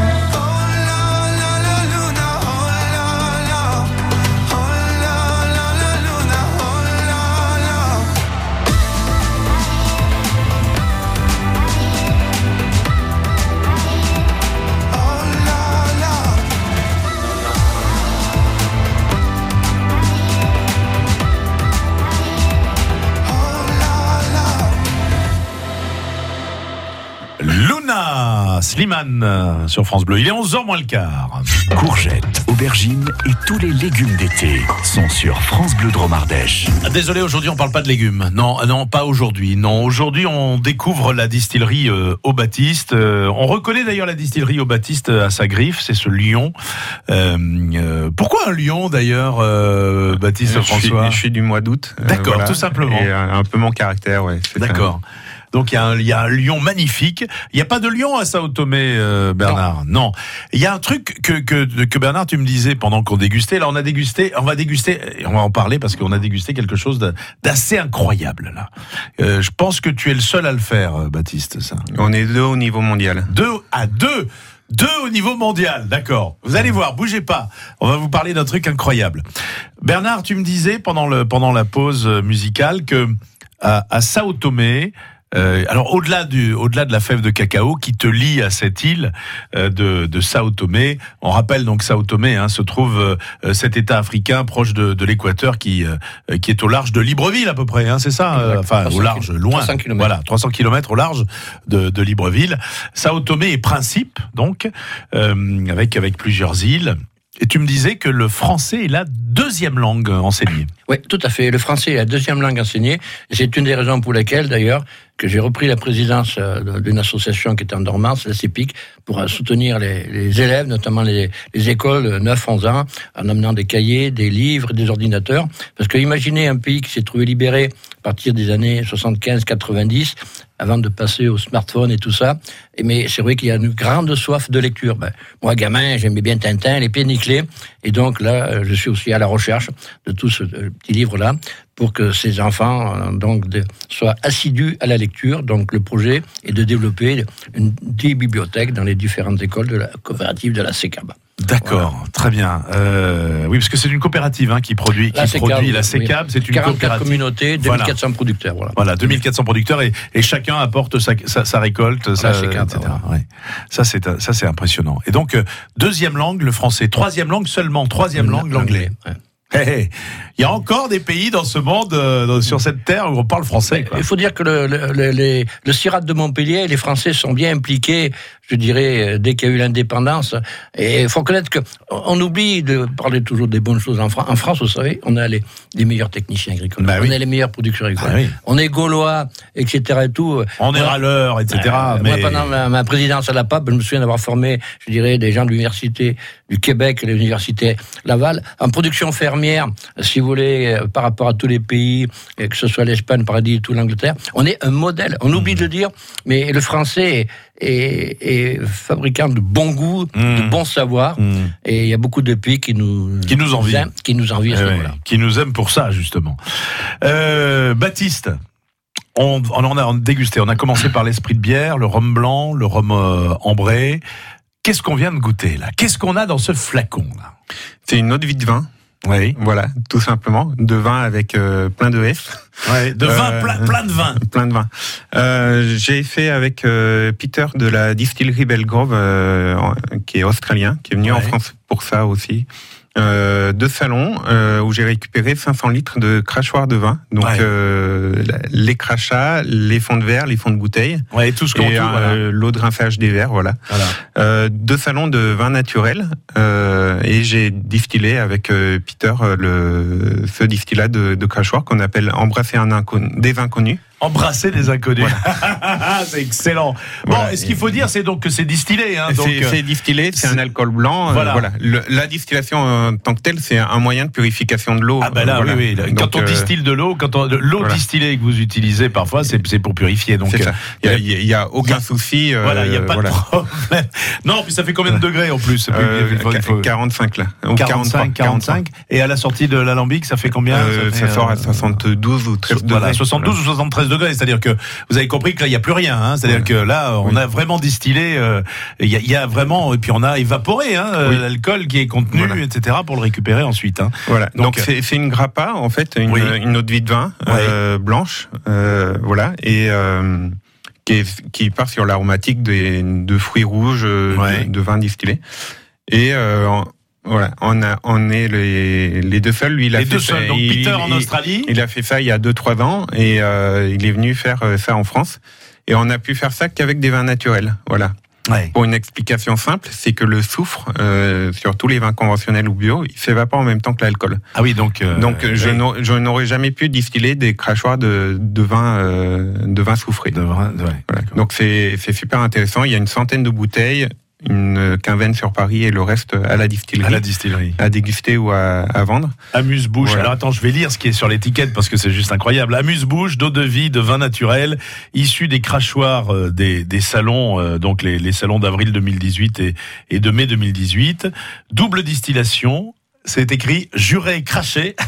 Speaker 2: Luna, Slimane sur France Bleu. Il est onze heures moins le quart.
Speaker 1: Courgettes, aubergines et tous les légumes d'été sont sur France Bleu Drôme Ardèche.
Speaker 2: Désolé, aujourd'hui on parle pas de légumes. Non, non, pas aujourd'hui. Non, aujourd'hui on découvre la distillerie euh, Au Baptiste. Euh, on reconnaît d'ailleurs la distillerie Au Baptiste à sa griffe, c'est ce lion. Euh, euh, pourquoi un lion d'ailleurs, euh, Baptiste
Speaker 3: je
Speaker 2: François
Speaker 3: suis, je suis du mois d'août.
Speaker 2: D'accord, euh, voilà. Tout simplement.
Speaker 3: Et un, un peu mon caractère, ouais.
Speaker 2: D'accord. Un... Donc il y, a un, il y a un lion magnifique. Il n'y a pas de lion à Sao Tomé, euh, Bernard. Non. non. Il y a un truc que, que, que Bernard, tu me disais pendant qu'on dégustait. Là, on a dégusté, on va déguster, on va en parler parce qu'on a dégusté quelque chose d'assez incroyable là. Euh, je pense que tu es le seul à le faire, Baptiste. Ça.
Speaker 3: On est deux au niveau mondial.
Speaker 2: Deux à deux. Deux au niveau mondial, d'accord. Vous allez voir, bougez pas. On va vous parler d'un truc incroyable. Bernard, tu me disais pendant le pendant la pause musicale que à, à Sao Tomé. Euh, alors au-delà du, au-delà de la fève de cacao qui te lie à cette île euh, de, de Sao Tomé, on rappelle donc Sao Tomé hein, se trouve euh, cet État africain proche de, de l'équateur qui euh, qui est au large de Libreville à peu près, hein, c'est ça, euh, enfin au large, loin, trois cents kilomètres. Voilà, trois cents kilomètres au large de, de Libreville. Sao Tomé est Principe donc euh, avec avec plusieurs îles. Et tu me disais que le français est la deuxième langue enseignée.
Speaker 4: Oui, tout à fait. Le français est la deuxième langue enseignée. Et c'est une des raisons pour lesquelles, d'ailleurs, que j'ai repris la présidence d'une association qui était en dormance, la C E P I C, pour soutenir les, les élèves, notamment les, les écoles neuf onze ans, en amenant des cahiers, des livres, des ordinateurs. Parce que imaginez un pays qui s'est trouvé libéré à partir des années soixante-quinze quatre-vingt-dix, avant de passer au smartphone et tout ça. Et mais c'est vrai qu'il y a une grande soif de lecture. Ben, moi, gamin, j'aimais bien Tintin, les pieds nickelés. Et donc là, je suis aussi à la recherche de tout ce petit livre-là pour que ces enfants donc, de, soient assidus à la lecture. Donc le projet est de développer une petite bibliothèque dans les différentes écoles de la coopérative de la C E C A B.
Speaker 2: D'accord, voilà. Très bien. Euh, oui, parce que c'est une coopérative hein, qui produit, qui la C E C A B, produit la C E C A B. Oui. C'est une
Speaker 4: quarante-quatre
Speaker 2: coopérative.
Speaker 4: Communautés, deux mille quatre cents voilà. producteurs. Voilà,
Speaker 2: voilà deux mille quatre cents producteurs et, et chacun apporte sa, sa, sa récolte, sa,
Speaker 4: C E C A B,
Speaker 2: et cetera.
Speaker 4: Voilà.
Speaker 2: Ouais. Ça, c'est, ça, c'est impressionnant. Et donc, euh, deuxième langue, le français. Troisième langue seulement. Troisième langue, l'anglais. Ouais. Hey, hey. Il y a encore des pays dans ce monde, euh, sur cette terre, où on parle français. Quoi.
Speaker 4: Il faut dire que le, le, le, les, le C I R A T de Montpellier, les Français sont bien impliqués, je dirais, dès qu'il y a eu l'indépendance. Et il faut reconnaître qu'on oublie de parler toujours des bonnes choses en France. En France, vous savez, on a les, les meilleurs techniciens agricoles, bah oui. on a les meilleures productions agricoles, ah oui. on est gaulois, et cetera. Et tout.
Speaker 2: On est râleurs, et cetera.
Speaker 4: Euh, mais... Moi, pendant ma, ma présidence à la P A P, je me souviens d'avoir formé, je dirais, des gens de l'université du Québec et de l'université Laval en production fermière, si vous voulez, par rapport à tous les pays, que ce soit l'Espagne, le paradis, tout l'Angleterre. On est un modèle. On oublie mmh. de le dire, mais le français est, est, est fabricant de bon goût, mmh. de bon savoir, mmh. et il y a beaucoup de pays qui nous
Speaker 2: qui nous envient,
Speaker 4: aiment, qui nous envient à ce
Speaker 2: ouais,
Speaker 4: niveau-là.
Speaker 2: Qui nous aiment pour ça justement. Euh, Baptiste. On, on en a dégusté. On a commencé par l'esprit de bière, le rhum blanc, le rhum euh, ambré. Qu'est-ce qu'on vient de goûter là ? Qu'est-ce qu'on a dans ce flacon là ?
Speaker 3: C'est une eau de vie de vin.
Speaker 2: Oui.
Speaker 3: Voilà, tout simplement. De vin avec euh, plein de F.
Speaker 2: Ouais, de vin, euh, plein, plein de vin.
Speaker 3: Plein de vin. Euh, j'ai fait avec euh, Peter de la distillerie Belgrove, euh, qui est australien, qui est venu ouais. en France pour ça aussi. Euh, deux salons euh, où j'ai récupéré cinq cents litres de crachoirs de vin. Donc ouais. euh, les crachats, les fonds de verre, les fonds de bouteille.
Speaker 2: Ouais, et tout ce qu'on
Speaker 3: et
Speaker 2: trouve.
Speaker 3: Euh,
Speaker 2: voilà.
Speaker 3: L'eau de rinçage des verres, voilà. voilà. Euh, deux salons de vin naturel euh, et j'ai distillé avec euh, Peter le ce distillat de, de crachoirs qu'on appelle embrasser un inconnu, des vins connus.
Speaker 2: Embrasser des inconnus. Voilà. C'est excellent. Bon, voilà. Et ce qu'il faut dire, c'est donc que c'est distillé. Hein, donc,
Speaker 3: c'est, c'est distillé, c'est, c'est un alcool blanc. Voilà. Euh, voilà. Le, la distillation en tant que telle, c'est un moyen de purification de l'eau.
Speaker 2: Ah ben là, voilà. oui, oui. Quand donc, on distille de l'eau, quand on, l'eau voilà. distillée que vous utilisez parfois, c'est, c'est pour purifier. Donc,
Speaker 3: c'est ça. Il n'y a, y a aucun a, souci. Euh,
Speaker 2: voilà, il n'y a pas
Speaker 3: voilà.
Speaker 2: de problème. Non, puis ça fait combien de degrés en plus?
Speaker 3: euh, il faut, il faut... quarante-cinq là.
Speaker 2: quarante-cinq, quarante-cinq. Et à la sortie de l'alambic, ça fait combien?
Speaker 3: euh, Ça, fait, ça sort à soixante-douze ou treize degrés.
Speaker 2: Voilà, soixante-douze voilà. ou soixante-treize degrés. C'est-à-dire que vous avez compris que là, il n'y a plus rien. Hein. C'est-à-dire ouais. que là, on oui. a vraiment distillé. Il euh, y, y a vraiment. Et puis on a évaporé hein, oui. l'alcool qui est contenu, voilà. et cetera, pour le récupérer ensuite. Hein.
Speaker 3: Voilà. Donc, Donc c'est, c'est une grappa, en fait, une, oui. une eau de vie de vin euh, oui. blanche. Euh, voilà. Et. Euh, Qui, est, qui part sur l'aromatique des, de fruits rouges, ouais. de, de vin distillé. Et euh, en, voilà, on, a, on est les, les deux seuls. Lui, il a
Speaker 2: les
Speaker 3: fait
Speaker 2: deux
Speaker 3: ça,
Speaker 2: seuls. Donc
Speaker 3: il,
Speaker 2: Peter en
Speaker 3: il,
Speaker 2: Australie.
Speaker 3: Il a fait ça il y a deux trois ans et euh, il est venu faire ça en France. Et on a pu faire ça qu'avec des vins naturels. Voilà. Ouais. Pour une explication simple, c'est que le soufre, euh, sur tous les vins conventionnels ou bio, il s'évapore en même temps que l'alcool.
Speaker 2: Ah oui, donc... Euh,
Speaker 3: donc je, oui. je n'aurais jamais pu distiller des crachoirs de, de vin euh, de vin soufré.
Speaker 2: De vin, ouais,
Speaker 3: voilà. Donc c'est, c'est super intéressant. Il y a une centaine de bouteilles, une quinzaine sur Paris et le reste à la distillerie.
Speaker 2: À la distillerie.
Speaker 3: À déguster ou à, à vendre.
Speaker 2: Amuse-bouche. Voilà. Alors attends, je vais lire ce qui est sur l'étiquette parce que c'est juste incroyable. Amuse-bouche, d'eau de vie, de vin naturel, issu des crachoirs euh, des, des salons, euh, donc les, les salons d'avril deux mille dix-huit et, et de mai deux mille dix-huit. Double distillation. C'est écrit juré craché.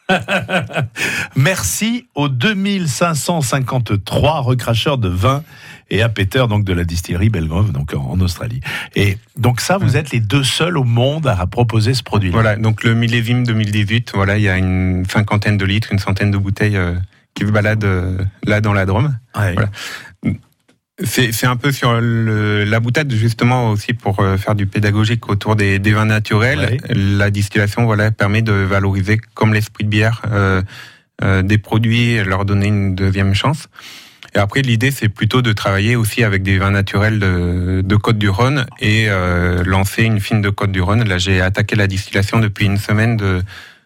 Speaker 2: Merci aux deux mille cinq cent cinquante-trois recracheurs de vin et à Peter, donc de la distillerie Belgrove, donc en Australie. Et donc ça, vous êtes les deux seuls au monde à proposer ce produit.
Speaker 3: Voilà, donc le millésime deux mille dix-huit, voilà, il y a une cinquantaine de litres, une centaine de bouteilles euh, qui se baladent euh, là dans la Drôme. Ouais. Voilà. C'est, c'est un peu sur le, la boutade justement aussi pour euh, faire du pédagogique autour des, des vins naturels. Ouais. La distillation, voilà, permet de valoriser, comme l'esprit de bière, euh, euh, des produits et leur donner une deuxième chance. Et après, l'idée, c'est plutôt de travailler aussi avec des vins naturels de, de Côte-du-Rhône et euh, lancer une fine de Côte-du-Rhône. Là, j'ai attaqué la distillation depuis une semaine de,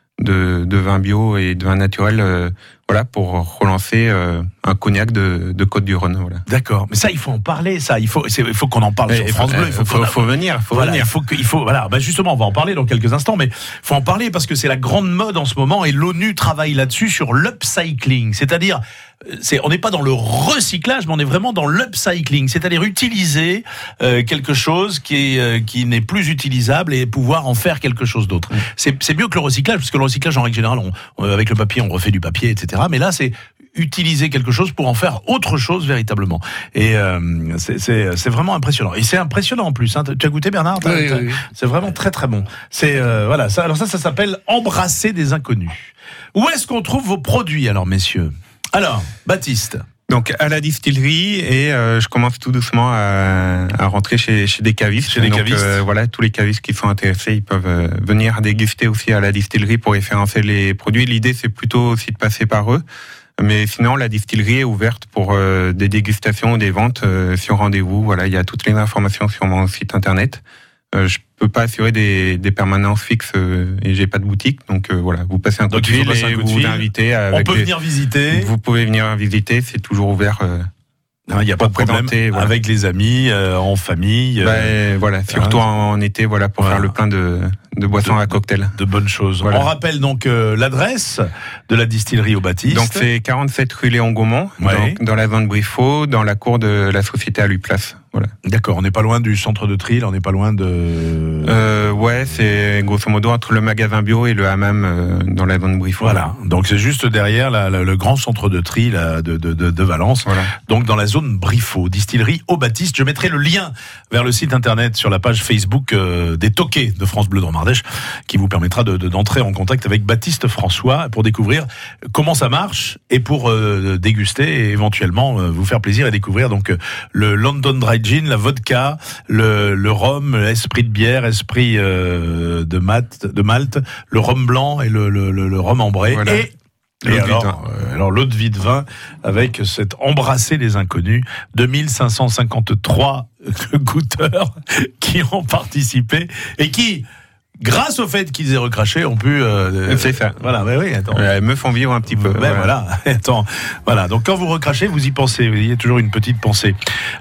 Speaker 3: de, de vins bio et de vins naturels, euh, voilà, pour relancer euh, un cognac de, de Côte-du-Rhône. Voilà.
Speaker 2: D'accord. Mais ça, il faut en parler, ça. Il faut, c'est, il faut qu'on en parle mais sur France Bleu.
Speaker 3: Il faut, faut, faut venir. Faut
Speaker 2: voilà,
Speaker 3: venir.
Speaker 2: Il faut que, il faut, voilà. Ben justement, on va en parler dans quelques instants, mais il faut en parler parce que c'est la grande mode en ce moment et l'ONU travaille là-dessus sur l'upcycling. C'est-à-dire, c'est, on n'est pas dans le recyclage, mais on est vraiment dans l'upcycling. C'est-à-dire utiliser euh, quelque chose qui, est, euh, qui n'est plus utilisable et pouvoir en faire quelque chose d'autre. Mmh. C'est, c'est mieux que le recyclage, parce que le recyclage, en règle générale, on, on, avec le papier, on refait du papier, et cetera. Mais là, c'est utiliser quelque chose pour en faire autre chose véritablement. Et euh, c'est, c'est, c'est vraiment impressionnant. Et c'est impressionnant en plus. Hein. Tu as goûté, Bernard?
Speaker 4: Oui, oui.
Speaker 2: C'est vraiment très très bon. C'est euh, voilà. Ça, alors ça, ça s'appelle embrasser des inconnus. Où est-ce qu'on trouve vos produits alors, messieurs? Alors, Baptiste.
Speaker 3: Donc à la distillerie et euh, je commence tout doucement à, à rentrer chez, chez des cavistes.
Speaker 2: Chez des
Speaker 3: Donc,
Speaker 2: cavistes.
Speaker 3: Euh, voilà, tous les cavistes qui sont intéressés, ils peuvent euh, venir déguster aussi à la distillerie pour référencer les produits. L'idée, c'est plutôt aussi de passer par eux. Mais sinon, la distillerie est ouverte pour euh, des dégustations ou des ventes euh, sur rendez-vous. Voilà, il y a toutes les informations sur mon site internet. Euh, je peux pas assurer des, des permanences fixes euh, et j'ai pas de boutique, donc euh, voilà, vous passez un coup de fil et vous vous invitez.
Speaker 2: On peut
Speaker 3: des,
Speaker 2: venir visiter.
Speaker 3: Vous pouvez venir visiter, c'est toujours ouvert. Euh,
Speaker 2: Il n'y a pas de problème, voilà. Avec les amis, euh, en famille.
Speaker 3: Bah, euh, voilà, surtout en, en été, voilà, pour voilà. faire le plein de, de boissons
Speaker 2: de,
Speaker 3: à cocktail.
Speaker 2: De bonnes choses. Voilà. On rappelle donc euh, l'adresse de la distillerie au Baptiste.
Speaker 3: Donc c'est quarante-sept rue Léon Gaumont, ouais. donc, dans la zone Briffaut, dans la cour de la société Aluplace. Voilà.
Speaker 2: D'accord, on n'est pas loin du centre de tri, là, on n'est pas loin de...
Speaker 3: Euh, ouais, c'est grosso modo entre le magasin bio et le hammam euh, dans la zone Briffaut.
Speaker 2: Voilà, donc c'est juste derrière la, la, le grand centre de tri là, de, de, de, de Valence, voilà. Donc dans la zone Briffaut, distillerie au Baptiste. Je mettrai le lien vers le site internet sur la page Facebook euh, des Toqués de France Bleu Drôme Ardèche, qui vous permettra de, de, d'entrer en contact avec Baptiste François pour découvrir comment ça marche et pour euh, déguster et éventuellement euh, vous faire plaisir et découvrir donc euh, le London Dry Gin, la vodka, le, le rhum, l'esprit de bière, esprit euh, de, mat, de Malte, le rhum blanc et le, le, le, le rhum ambré. Voilà. Et, et alors, euh, alors l'eau de vie de vin avec cet embrasser des inconnus, deux mille cinq cent cinquante-trois goûteurs qui ont participé et qui... grâce au fait qu'ils aient recraché, ont pu. Euh,
Speaker 3: c'est ça.
Speaker 2: Voilà, mais oui, attends.
Speaker 3: Elles me font vivre un petit peu.
Speaker 2: Ben voilà. voilà, attends. Voilà, donc quand vous recrachez, vous y pensez. Il y a toujours une petite pensée.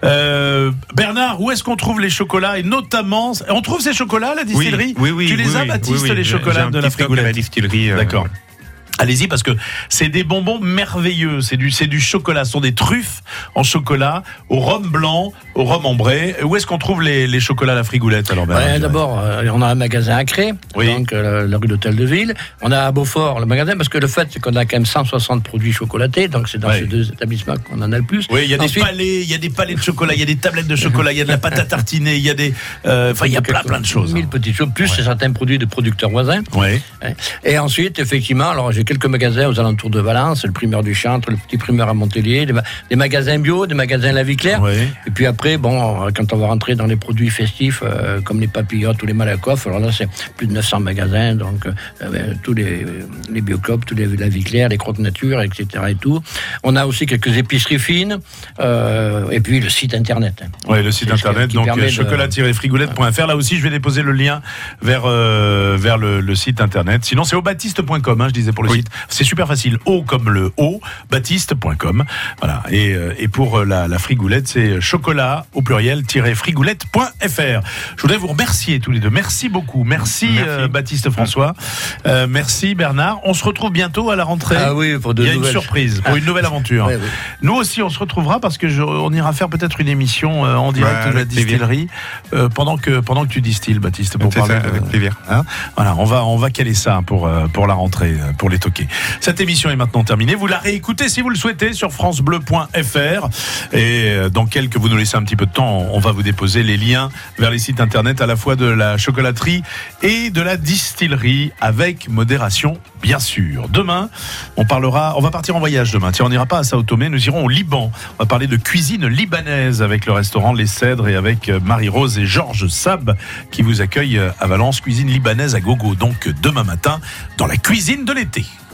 Speaker 2: Euh, Bernard, où est-ce qu'on trouve les chocolats et notamment, on trouve ces chocolats à la distillerie?
Speaker 3: Oui, oui, oui.
Speaker 2: Tu les
Speaker 3: oui,
Speaker 2: as,
Speaker 3: oui,
Speaker 2: Baptiste,
Speaker 3: oui, oui.
Speaker 2: les chocolats de la Frigoulette?
Speaker 3: À la distillerie. Euh,
Speaker 2: D'accord. Allez-y parce que c'est des bonbons merveilleux. C'est du, c'est du chocolat. Ce sont des truffes en chocolat au rhum blanc, au rhum ambré. Où est-ce qu'on trouve les, les chocolats à la Frigoulette alors Bernard?
Speaker 4: Ouais, d'abord, euh, on a un magasin à Cré,
Speaker 2: oui.
Speaker 4: donc euh, la rue d'Hôtel de Ville. On a à Beaufort le magasin parce que le fait c'est qu'on a quand même cent soixante produits chocolatés, donc c'est dans ouais. ces deux établissements qu'on en a le plus.
Speaker 2: Oui, il y a
Speaker 4: Ensuite,
Speaker 2: des palais, il y a des palais de chocolat, il y a des tablettes de chocolat, il y a de la pâte à tartiner, il y a des, enfin euh, il y a plein plein de choses.
Speaker 4: Mille petites choses, plus ouais. certains produits de producteurs voisins.
Speaker 2: Oui.
Speaker 4: Et ensuite, effectivement, alors j'ai quelques magasins aux alentours de Valence, le primeur du Chantre, le petit primeur à Montpellier, des, ma- des magasins bio, des magasins La Vie Claire.
Speaker 2: Oui.
Speaker 4: Et puis après, bon, quand on va rentrer dans les produits festifs, euh, comme les papillotes ou les Malakoff, alors là, c'est plus de neuf cents magasins, donc euh, tous les, les Biocop, tous les La Vie Claire, les Croque Nature, et cetera et tout. On a aussi quelques épiceries fines, euh, et puis le site internet.
Speaker 2: Oui, le site c'est internet, donc chocolat tiret frigoulette point f r. Là aussi, je vais déposer le lien vers, euh, vers le, le site internet. Sinon, c'est au baptiste point com, hein, je disais pour le oui. site. C'est super facile. O comme le O, baptiste point com. Voilà. Et, et pour la, la frigoulette, c'est chocolat au pluriel frigoulette point f r. Je voudrais vous remercier tous les deux. Merci beaucoup. Merci, merci. Euh, Baptiste François. Euh, merci Bernard. On se retrouve bientôt à la rentrée.
Speaker 4: Ah oui, pour de
Speaker 2: Il y a
Speaker 4: nouvelles...
Speaker 2: une surprise, pour une nouvelle aventure.
Speaker 4: Ouais, oui.
Speaker 2: Nous aussi, on se retrouvera parce que je, on ira faire peut-être une émission euh, en direct ouais, de la distillerie euh, pendant que pendant que tu distilles, Baptiste, pour
Speaker 3: c'est
Speaker 2: parler.
Speaker 3: Ça,
Speaker 2: de,
Speaker 3: avec plaisir.
Speaker 2: Hein, voilà, on va on va caler ça pour euh, pour la rentrée, pour les toquer. Cette émission est maintenant terminée. Vous la réécoutez si vous le souhaitez sur francebleu point f r. Et dans quelques, vous nous laissez un petit peu de temps, on va vous déposer les liens vers les sites internet à la fois de la chocolaterie et de la distillerie avec modération, bien sûr. Demain, on parlera, on va partir en voyage demain. Tiens, on n'ira pas à Sao Tomé, nous irons au Liban. On va parler de cuisine libanaise avec le restaurant Les Cèdres et avec Marie-Rose et Georges Sab qui vous accueillent à Valence. Cuisine libanaise à gogo. Donc demain matin dans la cuisine de l'été.